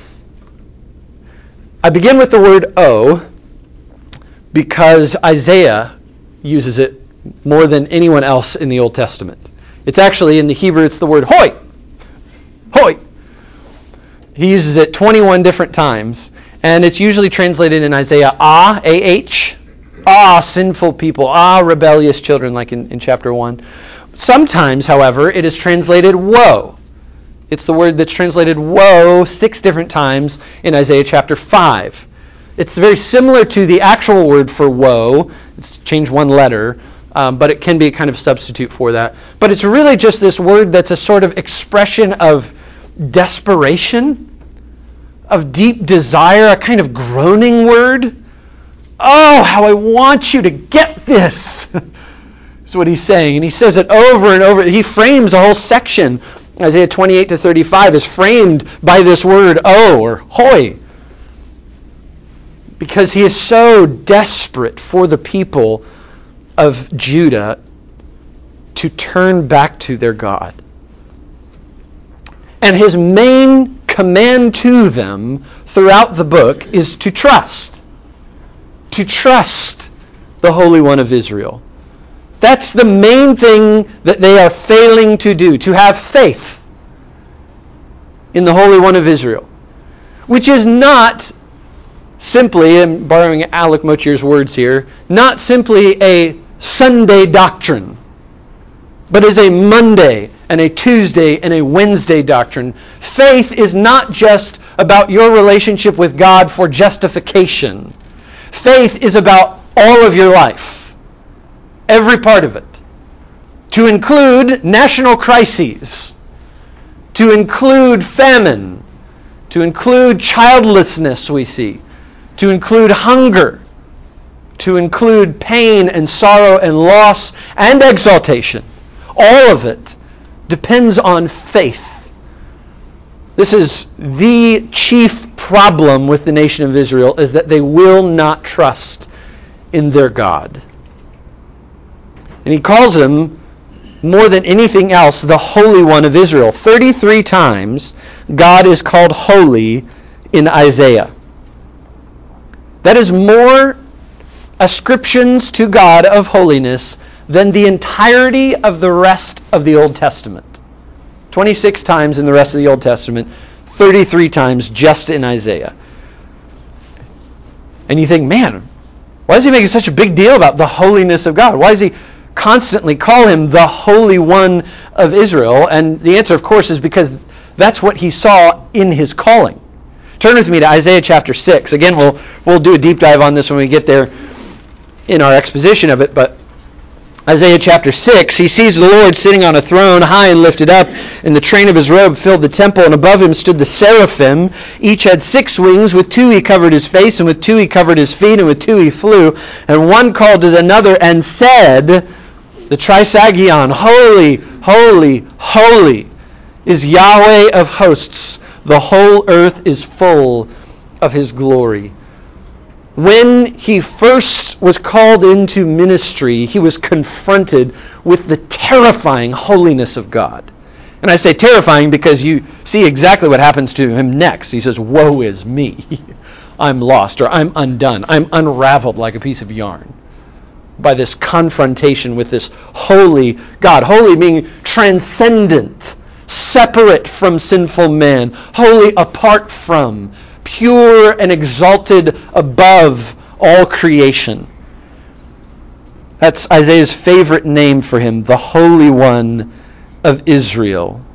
I begin with the word "oh" because Isaiah uses it more than anyone else in the Old Testament. It's actually, in the Hebrew, it's the word "hoi." Hoi. He uses it twenty-one different times, and it's usually translated in Isaiah, ah, A H, ah, sinful people, ah, rebellious children, like in, in chapter one. Sometimes, however, it is translated woe. It's the word that's translated woe six different times in Isaiah chapter five. It's very similar to the actual word for woe. It's changed one letter, um, but it can be a kind of substitute for that. But it's really just this word that's a sort of expression of desperation, of deep desire, a kind of groaning word. Oh, how I want you to get this. That's what he's saying. And he says it over and over. He frames a whole section. Isaiah twenty-eight to thirty-five is framed by this word, oh, or hoi. Because he is so desperate for the people of Judah to turn back to their God. And his main command to them throughout the book is to trust. To trust the Holy One of Israel. That's the main thing that they are failing to do, to have faith in the Holy One of Israel. Which is not simply, I'm borrowing Alec Mochier's words here, not simply a Sunday doctrine, but is a Monday and a Tuesday and a Wednesday doctrine. Faith is not just about your relationship with God for justification. Faith is about all of your life, every part of it, to include national crises, to include famine, to include childlessness, we see, to include hunger, to include pain and sorrow and loss and exaltation. All of it depends on faith. This is the chief problem with the nation of Israel, is that they will not trust in their God. And he calls him, more than anything else, the Holy One of Israel. thirty-three times God is called holy in Isaiah. That is more ascriptions to God of holiness than the entirety of the rest of the Old Testament. twenty-six times in the rest of the Old Testament, thirty-three times just in Isaiah. And you think, man, why is he making such a big deal about the holiness of God? Why does he constantly call him the Holy One of Israel? And the answer, of course, is because that's what he saw in his calling. Turn with me to Isaiah chapter six. Again, we'll we'll do a deep dive on this when we get there in our exposition of it, but Isaiah chapter six, he sees the Lord sitting on a throne, high and lifted up, and the train of his robe filled the temple, and above him stood the seraphim. Each had six wings. With two he covered his face, and with two he covered his feet, and with two he flew. And one called to another and said, the Trisagion, holy, holy, holy is Yahweh of hosts. The whole earth is full of his glory. When he first was called into ministry, he was confronted with the terrifying holiness of God. And I say terrifying because you see exactly what happens to him next. He says, woe is me. I'm lost, or I'm undone. I'm unraveled like a piece of yarn by this confrontation with this holy God. Holy meaning transcendent, separate from sinful man, holy apart from, pure and exalted above all creation. That's Isaiah's favorite name for him, the Holy One of Israel.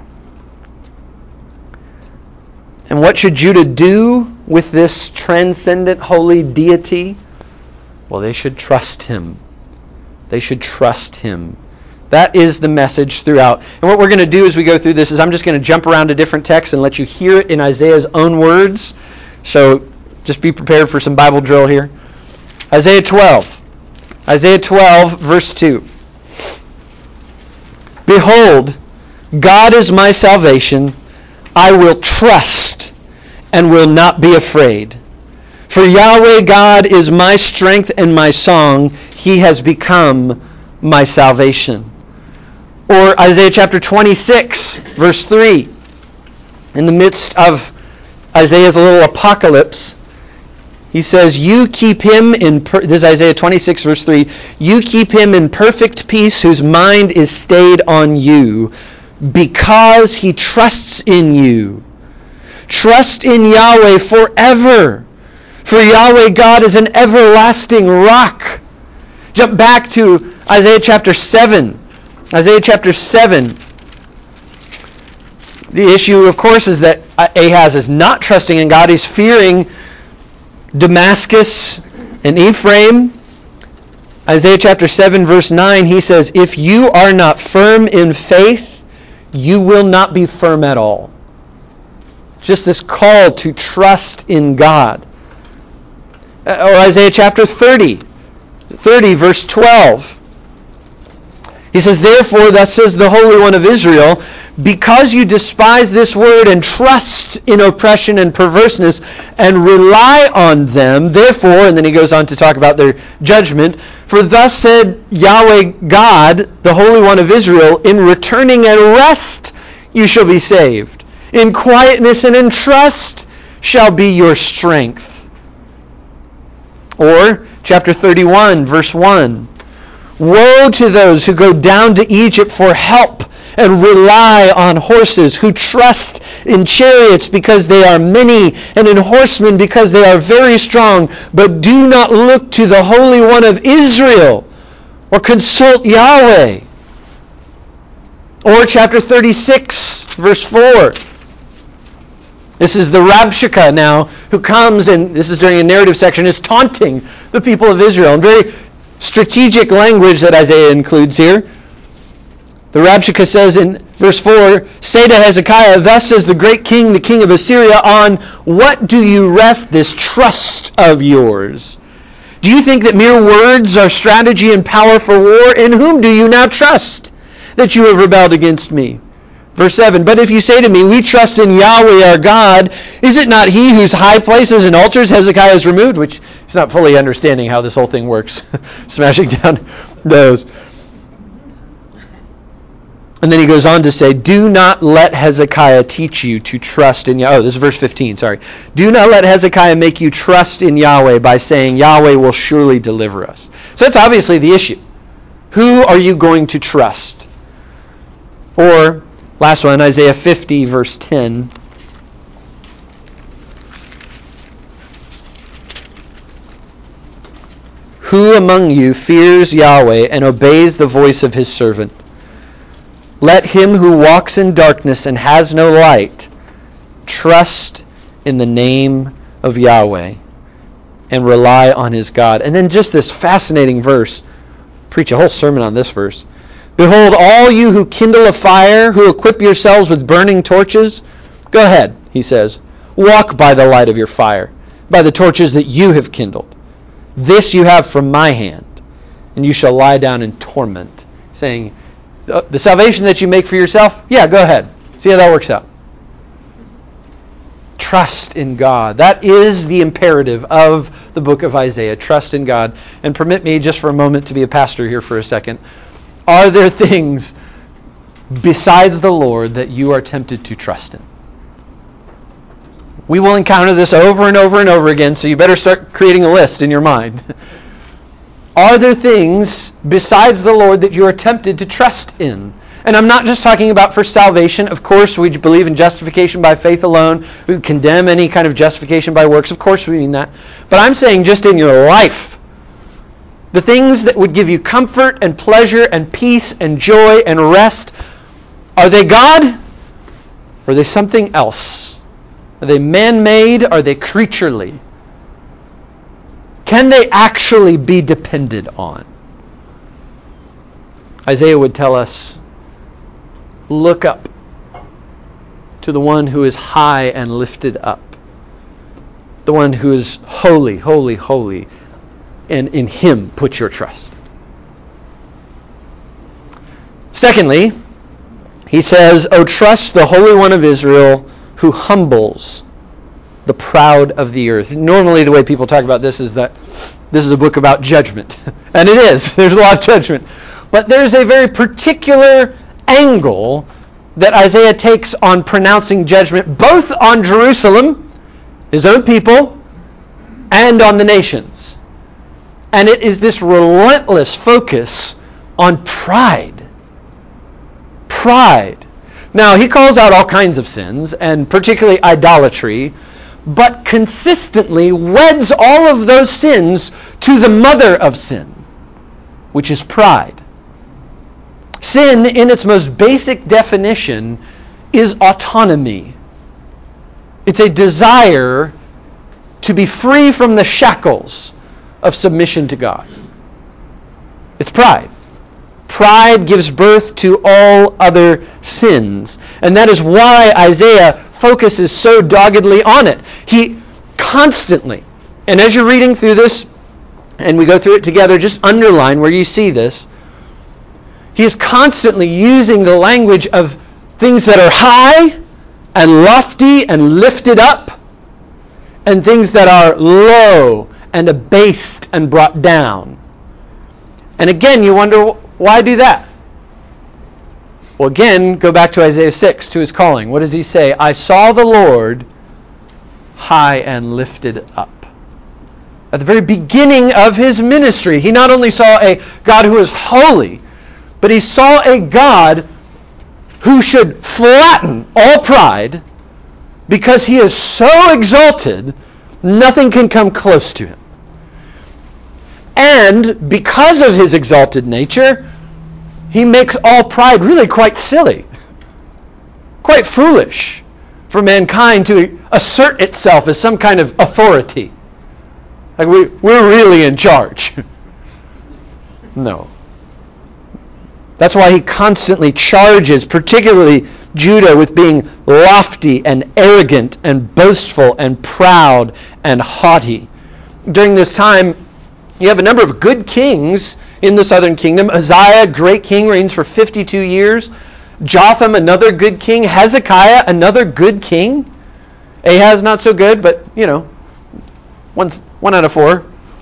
And what should Judah do with this transcendent holy deity? Well, they should trust him. They should trust him. That is the message throughout. And what we're going to do as we go through this is I'm just going to jump around to different texts and let you hear it in Isaiah's own words. So just be prepared for some Bible drill here. Isaiah twelve. Isaiah twelve, verse two. Behold, God is my salvation. I will trust and will not be afraid. For Yahweh God is my strength and my song. He has become my salvation. Or Isaiah chapter twenty-six, verse three. In the midst of Isaiah's little apocalypse, he says, you keep him in, per- this is Isaiah twenty-six, verse three, you keep him in perfect peace whose mind is stayed on you, because he trusts in you. Trust in Yahweh forever, for Yahweh God is an everlasting rock. Jump back to Isaiah chapter seven. Isaiah chapter seven. The issue, of course, is that Ahaz is not trusting in God. He's fearing Damascus and Ephraim. Isaiah chapter seven, verse nine, he says, if you are not firm in faith, you will not be firm at all. Just this call to trust in God. Or Isaiah chapter thirty, thirty, verse twelve. He says, therefore, thus says the Holy One of Israel, because you despise this word and trust in oppression and perverseness and rely on them, therefore, and then he goes on to talk about their judgment, for thus said Yahweh God, the Holy One of Israel, in returning and rest you shall be saved. In quietness and in trust shall be your strength. Or chapter thirty-one, verse one. Woe to those who go down to Egypt for help and rely on horses, who trust in chariots because they are many, and in horsemen because they are very strong, but do not look to the Holy One of Israel or consult Yahweh. Or chapter thirty-six, verse four. This is the Rabshakeh now, who comes, and this is during a narrative section, is taunting the people of Israel. And very strategic language that Isaiah includes here. The Rabshakeh says in verse four, say to Hezekiah, thus says the great king, the king of Assyria, on what do you rest this trust of yours? Do you think that mere words are strategy and power for war? In whom do you now trust that you have rebelled against me? Verse seven, but if you say to me, we trust in Yahweh our God, is it not he whose high places and altars Hezekiah has removed? Which he's not fully understanding how this whole thing works. Smashing down those. And then he goes on to say, do not let Hezekiah teach you to trust in Yahweh. Oh, this is verse fifteen, sorry. Do not let Hezekiah make you trust in Yahweh by saying, Yahweh will surely deliver us. So that's obviously the issue. Who are you going to trust? Or, last one, Isaiah fifty, verse ten. Who among you fears Yahweh and obeys the voice of his servant? Let him who walks in darkness and has no light trust in the name of Yahweh and rely on his God. And then just this fascinating verse. Preach a whole sermon on this verse. Behold, all you who kindle a fire, who equip yourselves with burning torches, go ahead, he says. Walk by the light of your fire, by the torches that you have kindled. This you have from my hand, and you shall lie down in torment. Saying, the salvation that you make for yourself, yeah, go ahead. See how that works out. Trust in God. That is the imperative of the book of Isaiah. Trust in God. And permit me just for a moment to be a pastor here for a second. Are there things besides the Lord that you are tempted to trust in? We will encounter this over and over and over again, so you better start creating a list in your mind. Are there things besides the Lord that you are tempted to trust in? And I'm not just talking about for salvation. Of course, we believe in justification by faith alone. We condemn any kind of justification by works. Of course, we mean that. But I'm saying just in your life. The things that would give you comfort and pleasure and peace and joy and rest, are they God? Or are they something else? Are they man-made? Are they creaturely? Can they actually be depended on? Isaiah would tell us, look up to the one who is high and lifted up. The one who is holy, holy, holy. and in him put your trust. Secondly, he says, "O trust the Holy One of Israel, who humbles the proud of the earth." Normally the way people talk about this is that this is a book about judgment. And it is. There's a lot of judgment. But there's a very particular angle that Isaiah takes on pronouncing judgment, both on Jerusalem, his own people, and on the nations. And it is this relentless focus on pride. Pride. Now, he calls out all kinds of sins, and particularly idolatry, but consistently weds all of those sins to the mother of sin, which is pride. Sin, in its most basic definition, is autonomy. It's a desire to be free from the shackles of submission to God. It's pride. Pride gives birth to all other sins. And that is why Isaiah focuses so doggedly on it. He constantly, and as you're reading through this, and we go through it together, just underline where you see this. He is constantly using the language of things that are high and lofty and lifted up, and things that are low and abased and brought down. And again, you wonder, why do that? Well, again, go back to Isaiah six, to his calling. What does he say? "I saw the Lord high and lifted up." At the very beginning of his ministry, he not only saw a God who is holy, but he saw a God who should flatten all pride because he is so exalted, nothing can come close to him. And because of his exalted nature, he makes all pride really quite silly, quite foolish for mankind to assert itself as some kind of authority. Like we, we're really in charge. No. That's why he constantly charges, particularly Judah, with being lofty and arrogant and boastful and proud and haughty. During this time, you have a number of good kings in the southern kingdom. Uzziah, great king, reigns for fifty-two years. Jotham, another good king. Hezekiah, another good king. Ahaz, not so good, but, you know, one's, one out of four.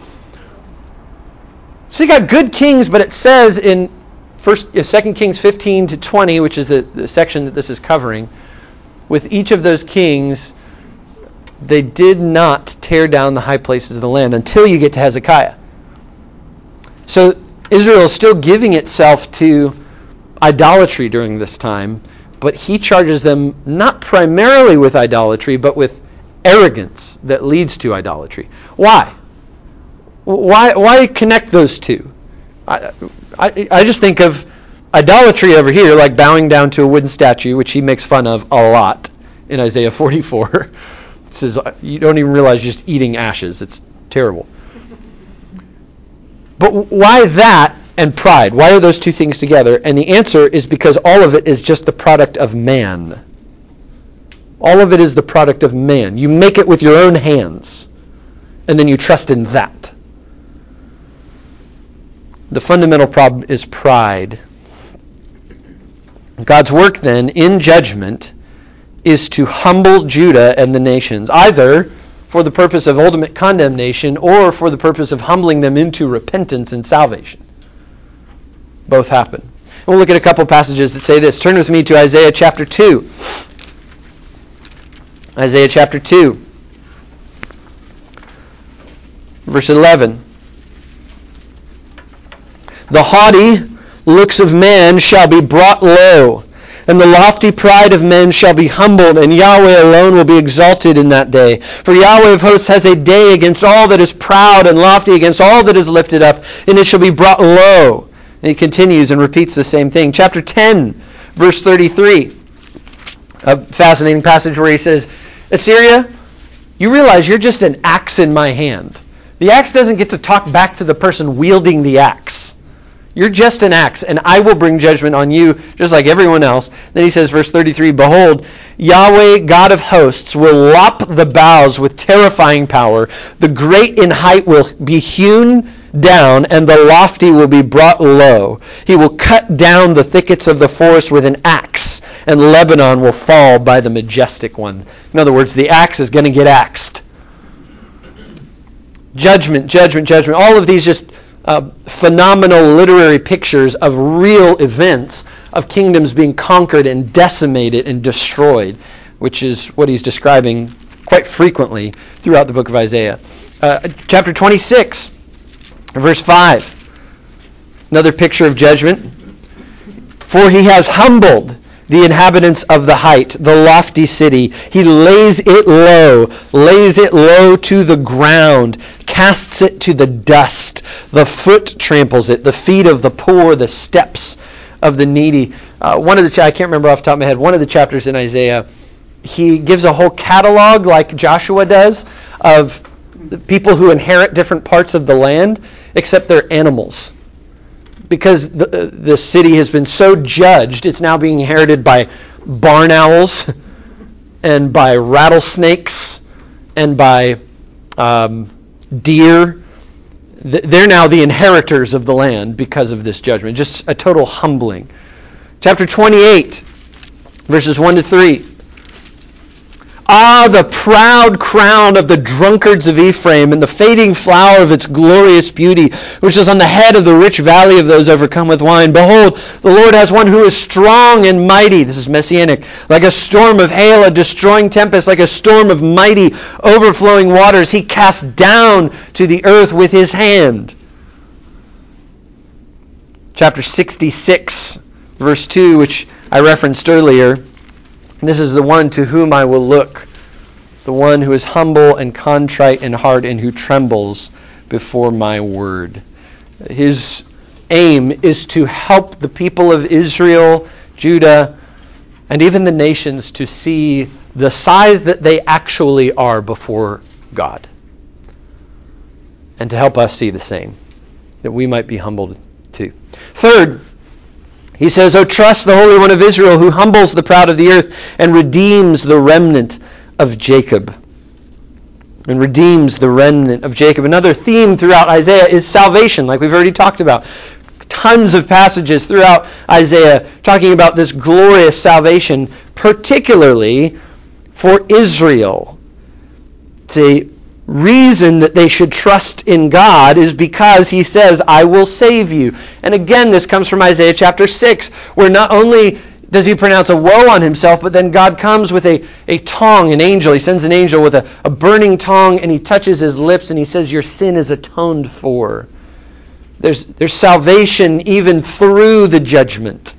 So you got good kings, but it says in First, Second Kings fifteen to twenty, which is the, the section that this is covering, with each of those kings, they did not tear down the high places of the land until you get to Hezekiah. So Israel is still giving itself to idolatry during this time, but he charges them not primarily with idolatry, but with arrogance that leads to idolatry. Why? Why, why connect those two? I, I, I just think of idolatry over here, like bowing down to a wooden statue, which he makes fun of a lot in Isaiah forty-four. It says, you don't even realize you're just eating ashes. It's terrible. But why that and pride? Why are those two things together? And the answer is because all of it is just the product of man. All of it is the product of man. You make it with your own hands, and then you trust in that. The fundamental problem is pride. God's work then in judgment is to humble Judah and the nations, either for the purpose of ultimate condemnation or for the purpose of humbling them into repentance and salvation. Both happen. And we'll look at a couple passages that say this. Turn with me to Isaiah chapter two. Isaiah chapter two, verse eleven. The haughty looks of man shall be brought low, and the lofty pride of men shall be humbled, and Yahweh alone will be exalted in that day. For Yahweh of hosts has a day against all that is proud and lofty, against all that is lifted up, and it shall be brought low. And he continues and repeats the same thing. Chapter ten, verse thirty-three. A fascinating passage where he says, Assyria, you realize you're just an axe in my hand. The axe doesn't get to talk back to the person wielding the axe. You're just an axe, and I will bring judgment on you, just like everyone else. Then he says, verse thirty-three, Behold, Yahweh, God of hosts, will lop the boughs with terrifying power. The great in height will be hewn down, and the lofty will be brought low. He will cut down the thickets of the forest with an axe, and Lebanon will fall by the majestic one. In other words, the axe is going to get axed. Judgment, judgment, judgment. All of these just uh, phenomenal literary pictures of real events of kingdoms being conquered and decimated and destroyed, which is what he's describing quite frequently throughout the book of Isaiah. Uh, chapter twenty-six, verse five. Another picture of judgment. For he has humbled the inhabitants of the height, the lofty city. He lays it low, lays it low to the ground, casts it to the dust. The foot tramples it, the feet of the poor, the steps of the needy. Uh, one of the, cha- I can't remember off the top of my head, one of the chapters in Isaiah, he gives a whole catalog, like Joshua does, of people who inherit different parts of the land, except they're animals. Because the, the city has been so judged, it's now being inherited by barn owls and by rattlesnakes and by um, deer. They're now the inheritors of the land because of this judgment. Just a total humbling. Chapter twenty-eight, verses one to three. Ah, the proud crown of the drunkards of Ephraim, and the fading flower of its glorious beauty, which is on the head of the rich valley of those overcome with wine. Behold, the Lord has one who is strong and mighty. This is messianic. Like a storm of hail, a destroying tempest, like a storm of mighty overflowing waters. He casts down to the earth with his hand. Chapter sixty-six, verse two, which I referenced earlier. This is the one to whom I will look, the one who is humble and contrite in heart and who trembles before my word. His aim is to help the people of Israel, Judah, and even the nations to see the size that they actually are before God, and to help us see the same, that we might be humbled too. Third, he says, O trust the Holy One of Israel, who humbles the proud of the earth and redeems the remnant of Jacob. And redeems the remnant of Jacob. Another theme throughout Isaiah is salvation, like we've already talked about. Tons of passages throughout Isaiah talking about this glorious salvation, particularly for Israel. It's a reason that they should trust in God is because he says, I will save you. And again, this comes from Isaiah chapter six, where not only does he pronounce a woe on himself, but then God comes with a, a tongue, an angel. He sends an angel with a, a burning tongue, and he touches his lips, and he says, your sin is atoned for. There's, there's salvation even through the judgment.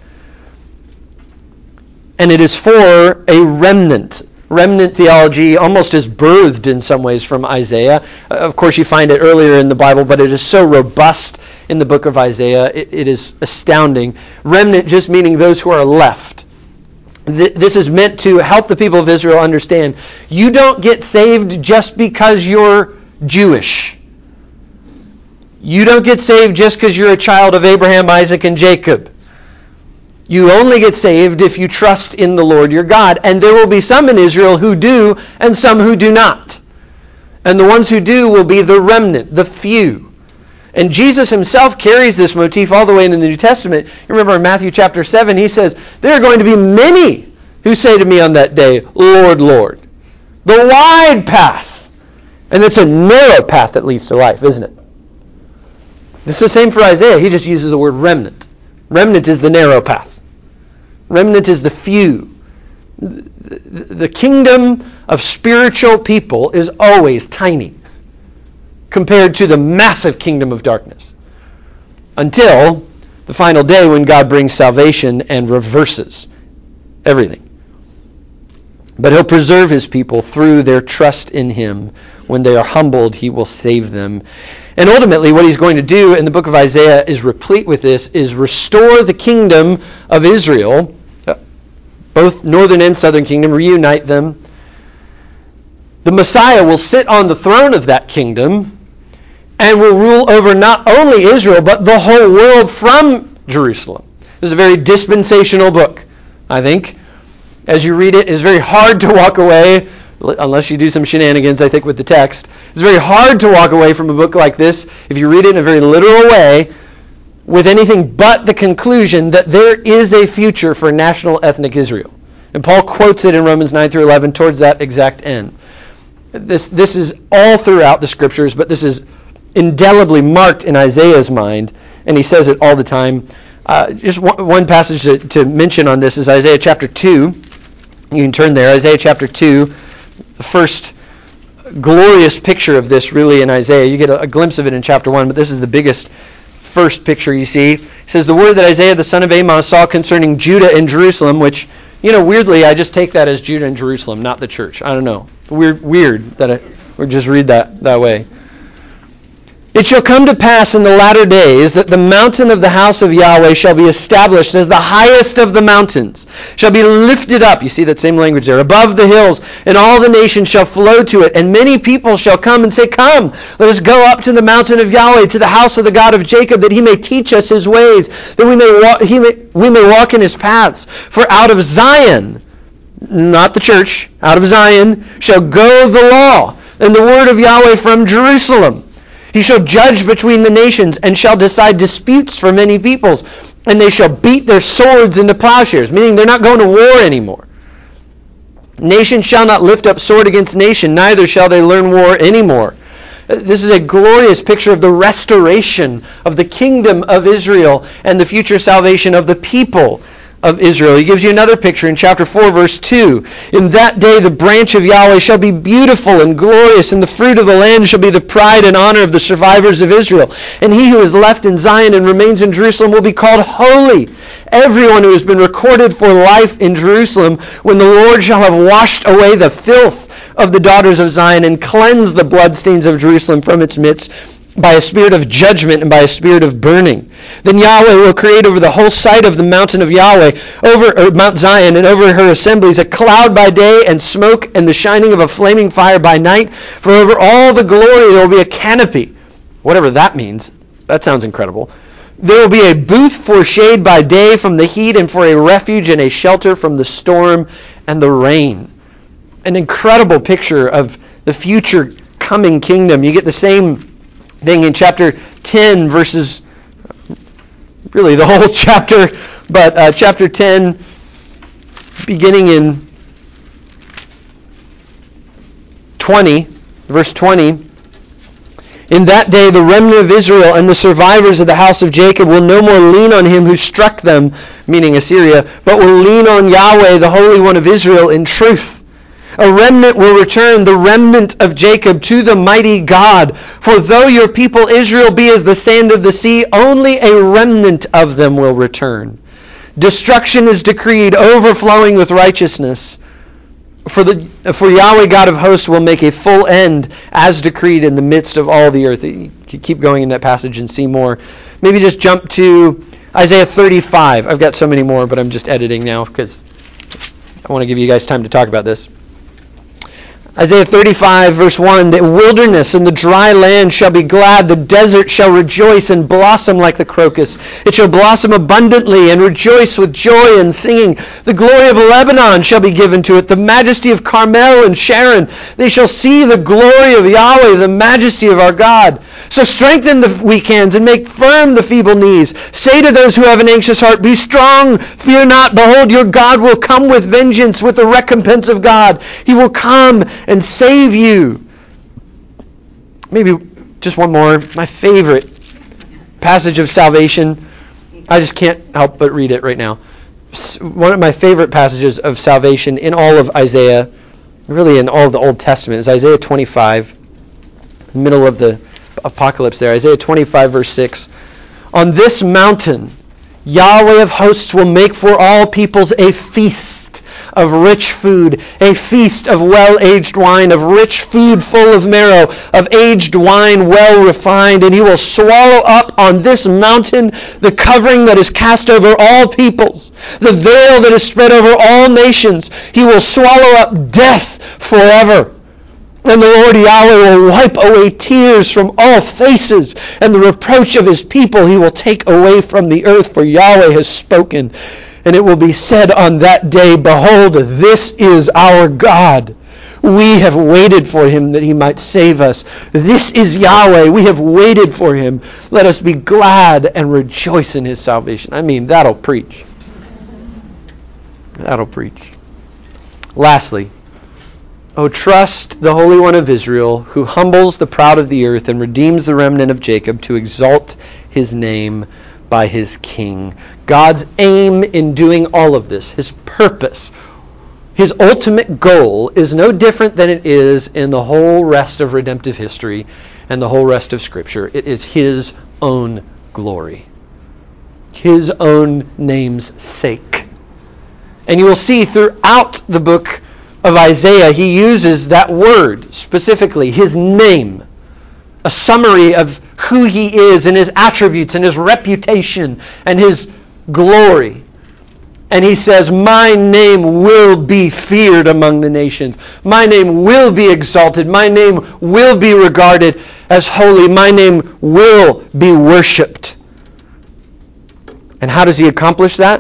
And it is for a remnant. Remnant theology almost is birthed in some ways from Isaiah. Of course, you find it earlier in the Bible, but it is so robust in the book of Isaiah. It, it is astounding. Remnant just meaning those who are left. Th- this is meant to help the people of Israel understand you don't get saved just because you're Jewish. You don't get saved just because you're a child of Abraham, Isaac, and Jacob. You only get saved if you trust in the Lord your God. And there will be some in Israel who do and some who do not. And the ones who do will be the remnant, the few. And Jesus himself carries this motif all the way into the New Testament. You remember in Matthew chapter seven, he says, there are going to be many who say to me on that day, Lord, Lord. The wide path. And it's a narrow path that leads to life, isn't it? It's the same for Isaiah. He just uses the word remnant. Remnant is the narrow path. Remnant is the few. The kingdom of spiritual people is always tiny compared to the massive kingdom of darkness. Until the final day when God brings salvation and reverses everything. But he'll preserve his people through their trust in him. When they are humbled, he will save them. And ultimately, what he's going to do in the book of Isaiah is replete with this, is restore the kingdom of Israel, both northern and southern kingdom, reunite them. The Messiah will sit on the throne of that kingdom and will rule over not only Israel, but the whole world from Jerusalem. This is a very dispensational book, I think. As you read it, it's very hard to walk away unless you do some shenanigans, I think, with the text. It's very hard to walk away from a book like this, if you read it in a very literal way, with anything but the conclusion that there is a future for national ethnic Israel. And Paul quotes it in Romans nine through eleven towards that exact end. This, this is all throughout the Scriptures, but this is indelibly marked in Isaiah's mind, and he says it all the time. Uh, just one, one passage to, to mention on this is Isaiah chapter two. You can turn there. Isaiah chapter two, the first glorious picture of this really in Isaiah. You get a, a glimpse of it in chapter one, but this is the biggest first picture you see. It says, the word that Isaiah the son of Amos saw concerning Judah and Jerusalem, which, you know, weirdly, I just take that as Judah and Jerusalem, not the church. I don't know. Weird, weird that I would just read that that way. It shall come to pass in the latter days that the mountain of the house of Yahweh shall be established as the highest of the mountains, shall be lifted up, you see that same language there, above the hills, and all the nations shall flow to it, and many people shall come and say, come, let us go up to the mountain of Yahweh, to the house of the God of Jacob, that he may teach us his ways, that we may walk, he may, we may walk in his paths. For out of Zion, not the church, out of Zion shall go the law, and the word of Yahweh from Jerusalem. He shall judge between the nations, and shall decide disputes for many peoples. And they shall beat their swords into plowshares, meaning they're not going to war anymore. Nation shall not lift up sword against nation, neither shall they learn war anymore. This is a glorious picture of the restoration of the kingdom of Israel and the future salvation of the people of Israel. He gives you another picture in chapter four, verse two. In that day the branch of Yahweh shall be beautiful and glorious, and the fruit of the land shall be the pride and honor of the survivors of Israel. And he who is left in Zion and remains in Jerusalem will be called holy. Everyone who has been recorded for life in Jerusalem, when the Lord shall have washed away the filth of the daughters of Zion and cleansed the bloodstains of Jerusalem from its midst, by a spirit of judgment and by a spirit of burning. Then Yahweh will create over the whole site of the mountain of Yahweh, over or Mount Zion, and over her assemblies, a cloud by day and smoke and the shining of a flaming fire by night. For over all the glory there will be a canopy. Whatever that means. That sounds incredible. There will be a booth for shade by day from the heat, and for a refuge and a shelter from the storm and the rain. An incredible picture of the future coming kingdom. You get the same thing in chapter ten, verses, really the whole chapter, but uh, chapter ten, beginning in twenty, verse twenty. In that day the remnant of Israel and the survivors of the house of Jacob will no more lean on him who struck them, meaning Assyria, but will lean on Yahweh, the Holy One of Israel, in truth. A remnant will return, the remnant of Jacob, to the mighty God. For though your people Israel be as the sand of the sea, only a remnant of them will return. Destruction is decreed, overflowing with righteousness. For the for Yahweh God of hosts will make a full end, as decreed in the midst of all the earth. You can keep going in that passage and see more. Maybe just jump to Isaiah thirty-five. I've got so many more, but I'm just editing now because I want to give you guys time to talk about this. Isaiah thirty-five, verse one, the wilderness and the dry land shall be glad, the desert shall rejoice and blossom like the crocus. It shall blossom abundantly and rejoice with joy and singing. The glory of Lebanon shall be given to it, the majesty of Carmel and Sharon. They shall see the glory of Yahweh, the majesty of our God. So strengthen the weak hands and make firm the feeble knees. Say to those who have an anxious heart, be strong, fear not. Behold, your God will come with vengeance, with the recompense of God. He will come and save you. Maybe just one more. My favorite passage of salvation. I just can't help but read it right now. One of my favorite passages of salvation in all of Isaiah, really in all of the Old Testament, is Isaiah twenty-five, middle of the Apocalypse there. Isaiah twenty-five, verse six. On this mountain, Yahweh of hosts will make for all peoples a feast of rich food, a feast of well-aged wine, of rich food full of marrow, of aged wine well refined, and he will swallow up on this mountain the covering that is cast over all peoples, the veil that is spread over all nations. He will swallow up death forever. And the Lord Yahweh will wipe away tears from all faces, and the reproach of his people he will take away from the earth, for Yahweh has spoken. And it will be said on that day, behold, this is our God. We have waited for him that he might save us. This is Yahweh. We have waited for him. Let us be glad and rejoice in his salvation. I mean, that'll preach. That'll preach. Lastly, O trust the Holy One of Israel, who humbles the proud of the earth and redeems the remnant of Jacob, to exalt his name by his King. God's aim in doing all of this, his purpose, his ultimate goal, is no different than it is in the whole rest of redemptive history and the whole rest of Scripture. It is his own glory, his own name's sake. And you will see throughout the book of Isaiah, he uses that word specifically, his name, a summary of who he is and his attributes and his reputation and his glory. And he says, my name will be feared among the nations. My name will be exalted. My name will be regarded as holy. My name will be worshipped. And how does he accomplish that?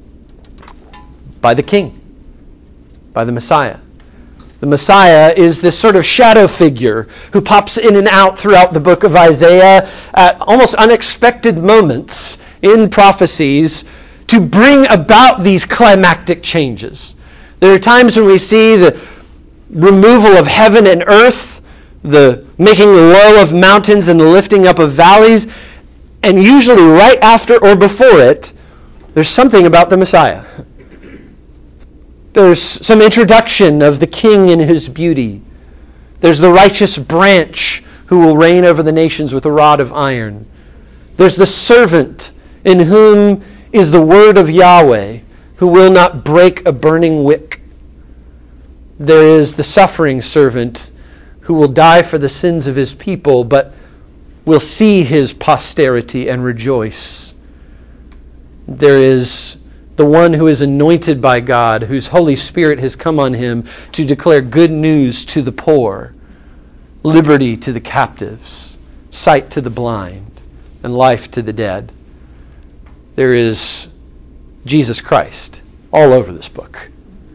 By the King. By the Messiah. The Messiah is this sort of shadow figure who pops in and out throughout the book of Isaiah at almost unexpected moments in prophecies to bring about these climactic changes. There are times when we see the removal of heaven and earth, the making low of mountains and the lifting up of valleys, and usually right after or before it, there's something about the Messiah. There's some introduction of the King in his beauty. There's the righteous branch who will reign over the nations with a rod of iron. There's the servant in whom is the word of Yahweh, who will not break a burning wick. There is the suffering servant who will die for the sins of his people, but will see his posterity and rejoice. There is the one who is anointed by God, whose Holy Spirit has come on him to declare good news to the poor, liberty to the captives, sight to the blind, and life to the dead. There is Jesus Christ all over this book.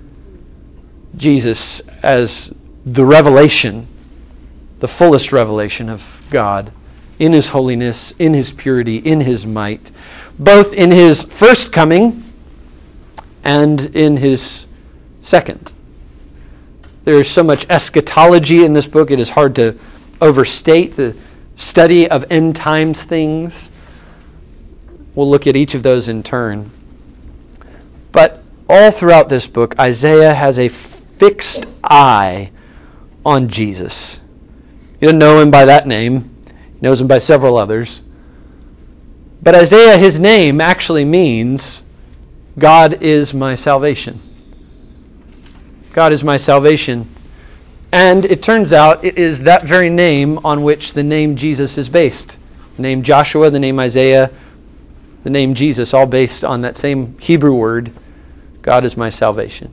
Jesus as the revelation, the fullest revelation of God, in his holiness, in his purity, in his might, both in his first coming and in his second. There is so much eschatology in this book, it is hard to overstate the study of end times things. We'll look at each of those in turn. But all throughout this book, Isaiah has a fixed eye on Jesus. He doesn't know him by that name. He knows him by several others. But Isaiah, his name actually means God is my salvation. God is my salvation. And it turns out it is that very name on which the name Jesus is based. The name Joshua, the name Isaiah, the name Jesus, all based on that same Hebrew word, God is my salvation.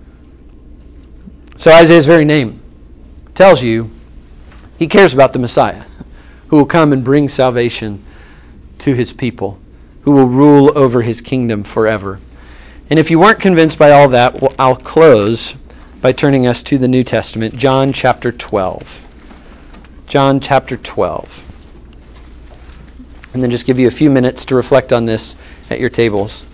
So Isaiah's very name tells you he cares about the Messiah, who will come and bring salvation to his people, who will rule over his kingdom forever. And if you weren't convinced by all that, well, I'll close by turning us to the New Testament, John chapter twelve. John chapter twelve. And then just give you a few minutes to reflect on this at your tables.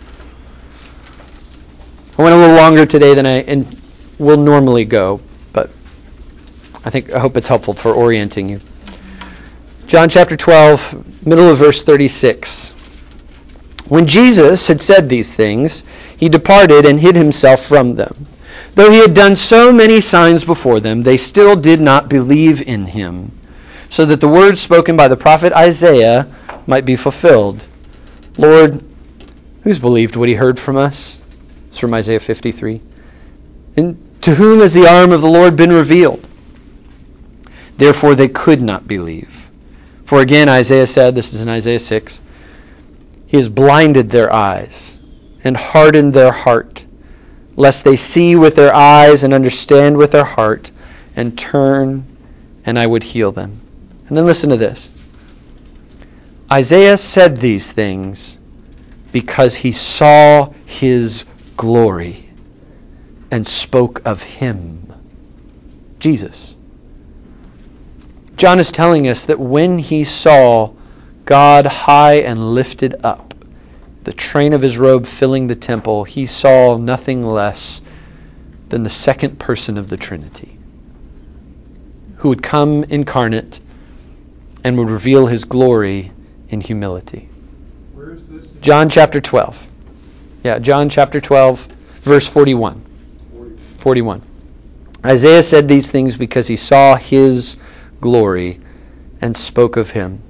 I went a little longer today than I and will normally go, but I think I hope it's helpful for orienting you. John chapter twelve, middle of verse thirty-six. When Jesus had said these things, he departed and hid himself from them. Though he had done so many signs before them, they still did not believe in him, so that the words spoken by the prophet Isaiah might be fulfilled. Lord, who's believed what he heard from us? It's from Isaiah fifty-three. And to whom has the arm of the Lord been revealed? Therefore they could not believe. For again Isaiah said, this is in Isaiah six, he has blinded their eyes and hardened their heart, lest they see with their eyes and understand with their heart and turn, and I would heal them. And then listen to this. Isaiah said these things because he saw his glory and spoke of him. Jesus. John is telling us that when he saw God high and lifted up, the train of his robe filling the temple, he saw nothing less than the second person of the Trinity, who would come incarnate and would reveal his glory in humility. Where is this? John chapter twelve. Yeah, John chapter twelve, verse forty-one. forty-one. Isaiah said these things because he saw his glory and spoke of him.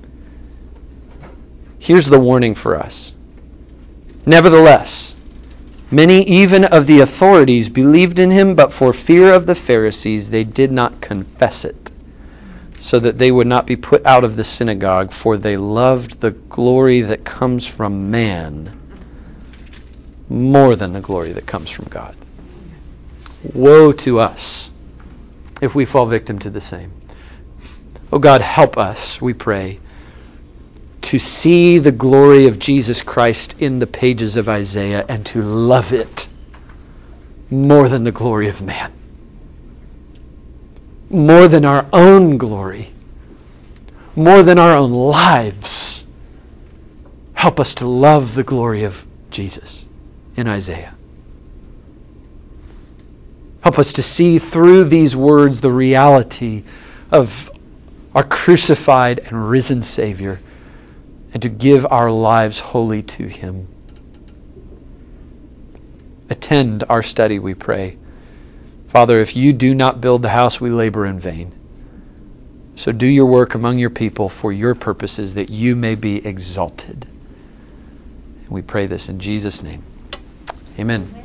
Here's the warning for us. Nevertheless, many even of the authorities believed in him, but for fear of the Pharisees they did not confess it, so that they would not be put out of the synagogue, for they loved the glory that comes from man more than the glory that comes from God. Woe to us if we fall victim to the same. Oh God, help us, we pray, to see the glory of Jesus Christ in the pages of Isaiah and to love it more than the glory of man. More than our own glory. More than our own lives. Help us to love the glory of Jesus in Isaiah. Help us to see through these words the reality of our crucified and risen Savior, and to give our lives wholly to him. Attend our study, we pray. Father, if you do not build the house, we labor in vain. So do your work among your people for your purposes, that you may be exalted. And we pray this in Jesus' name. Amen.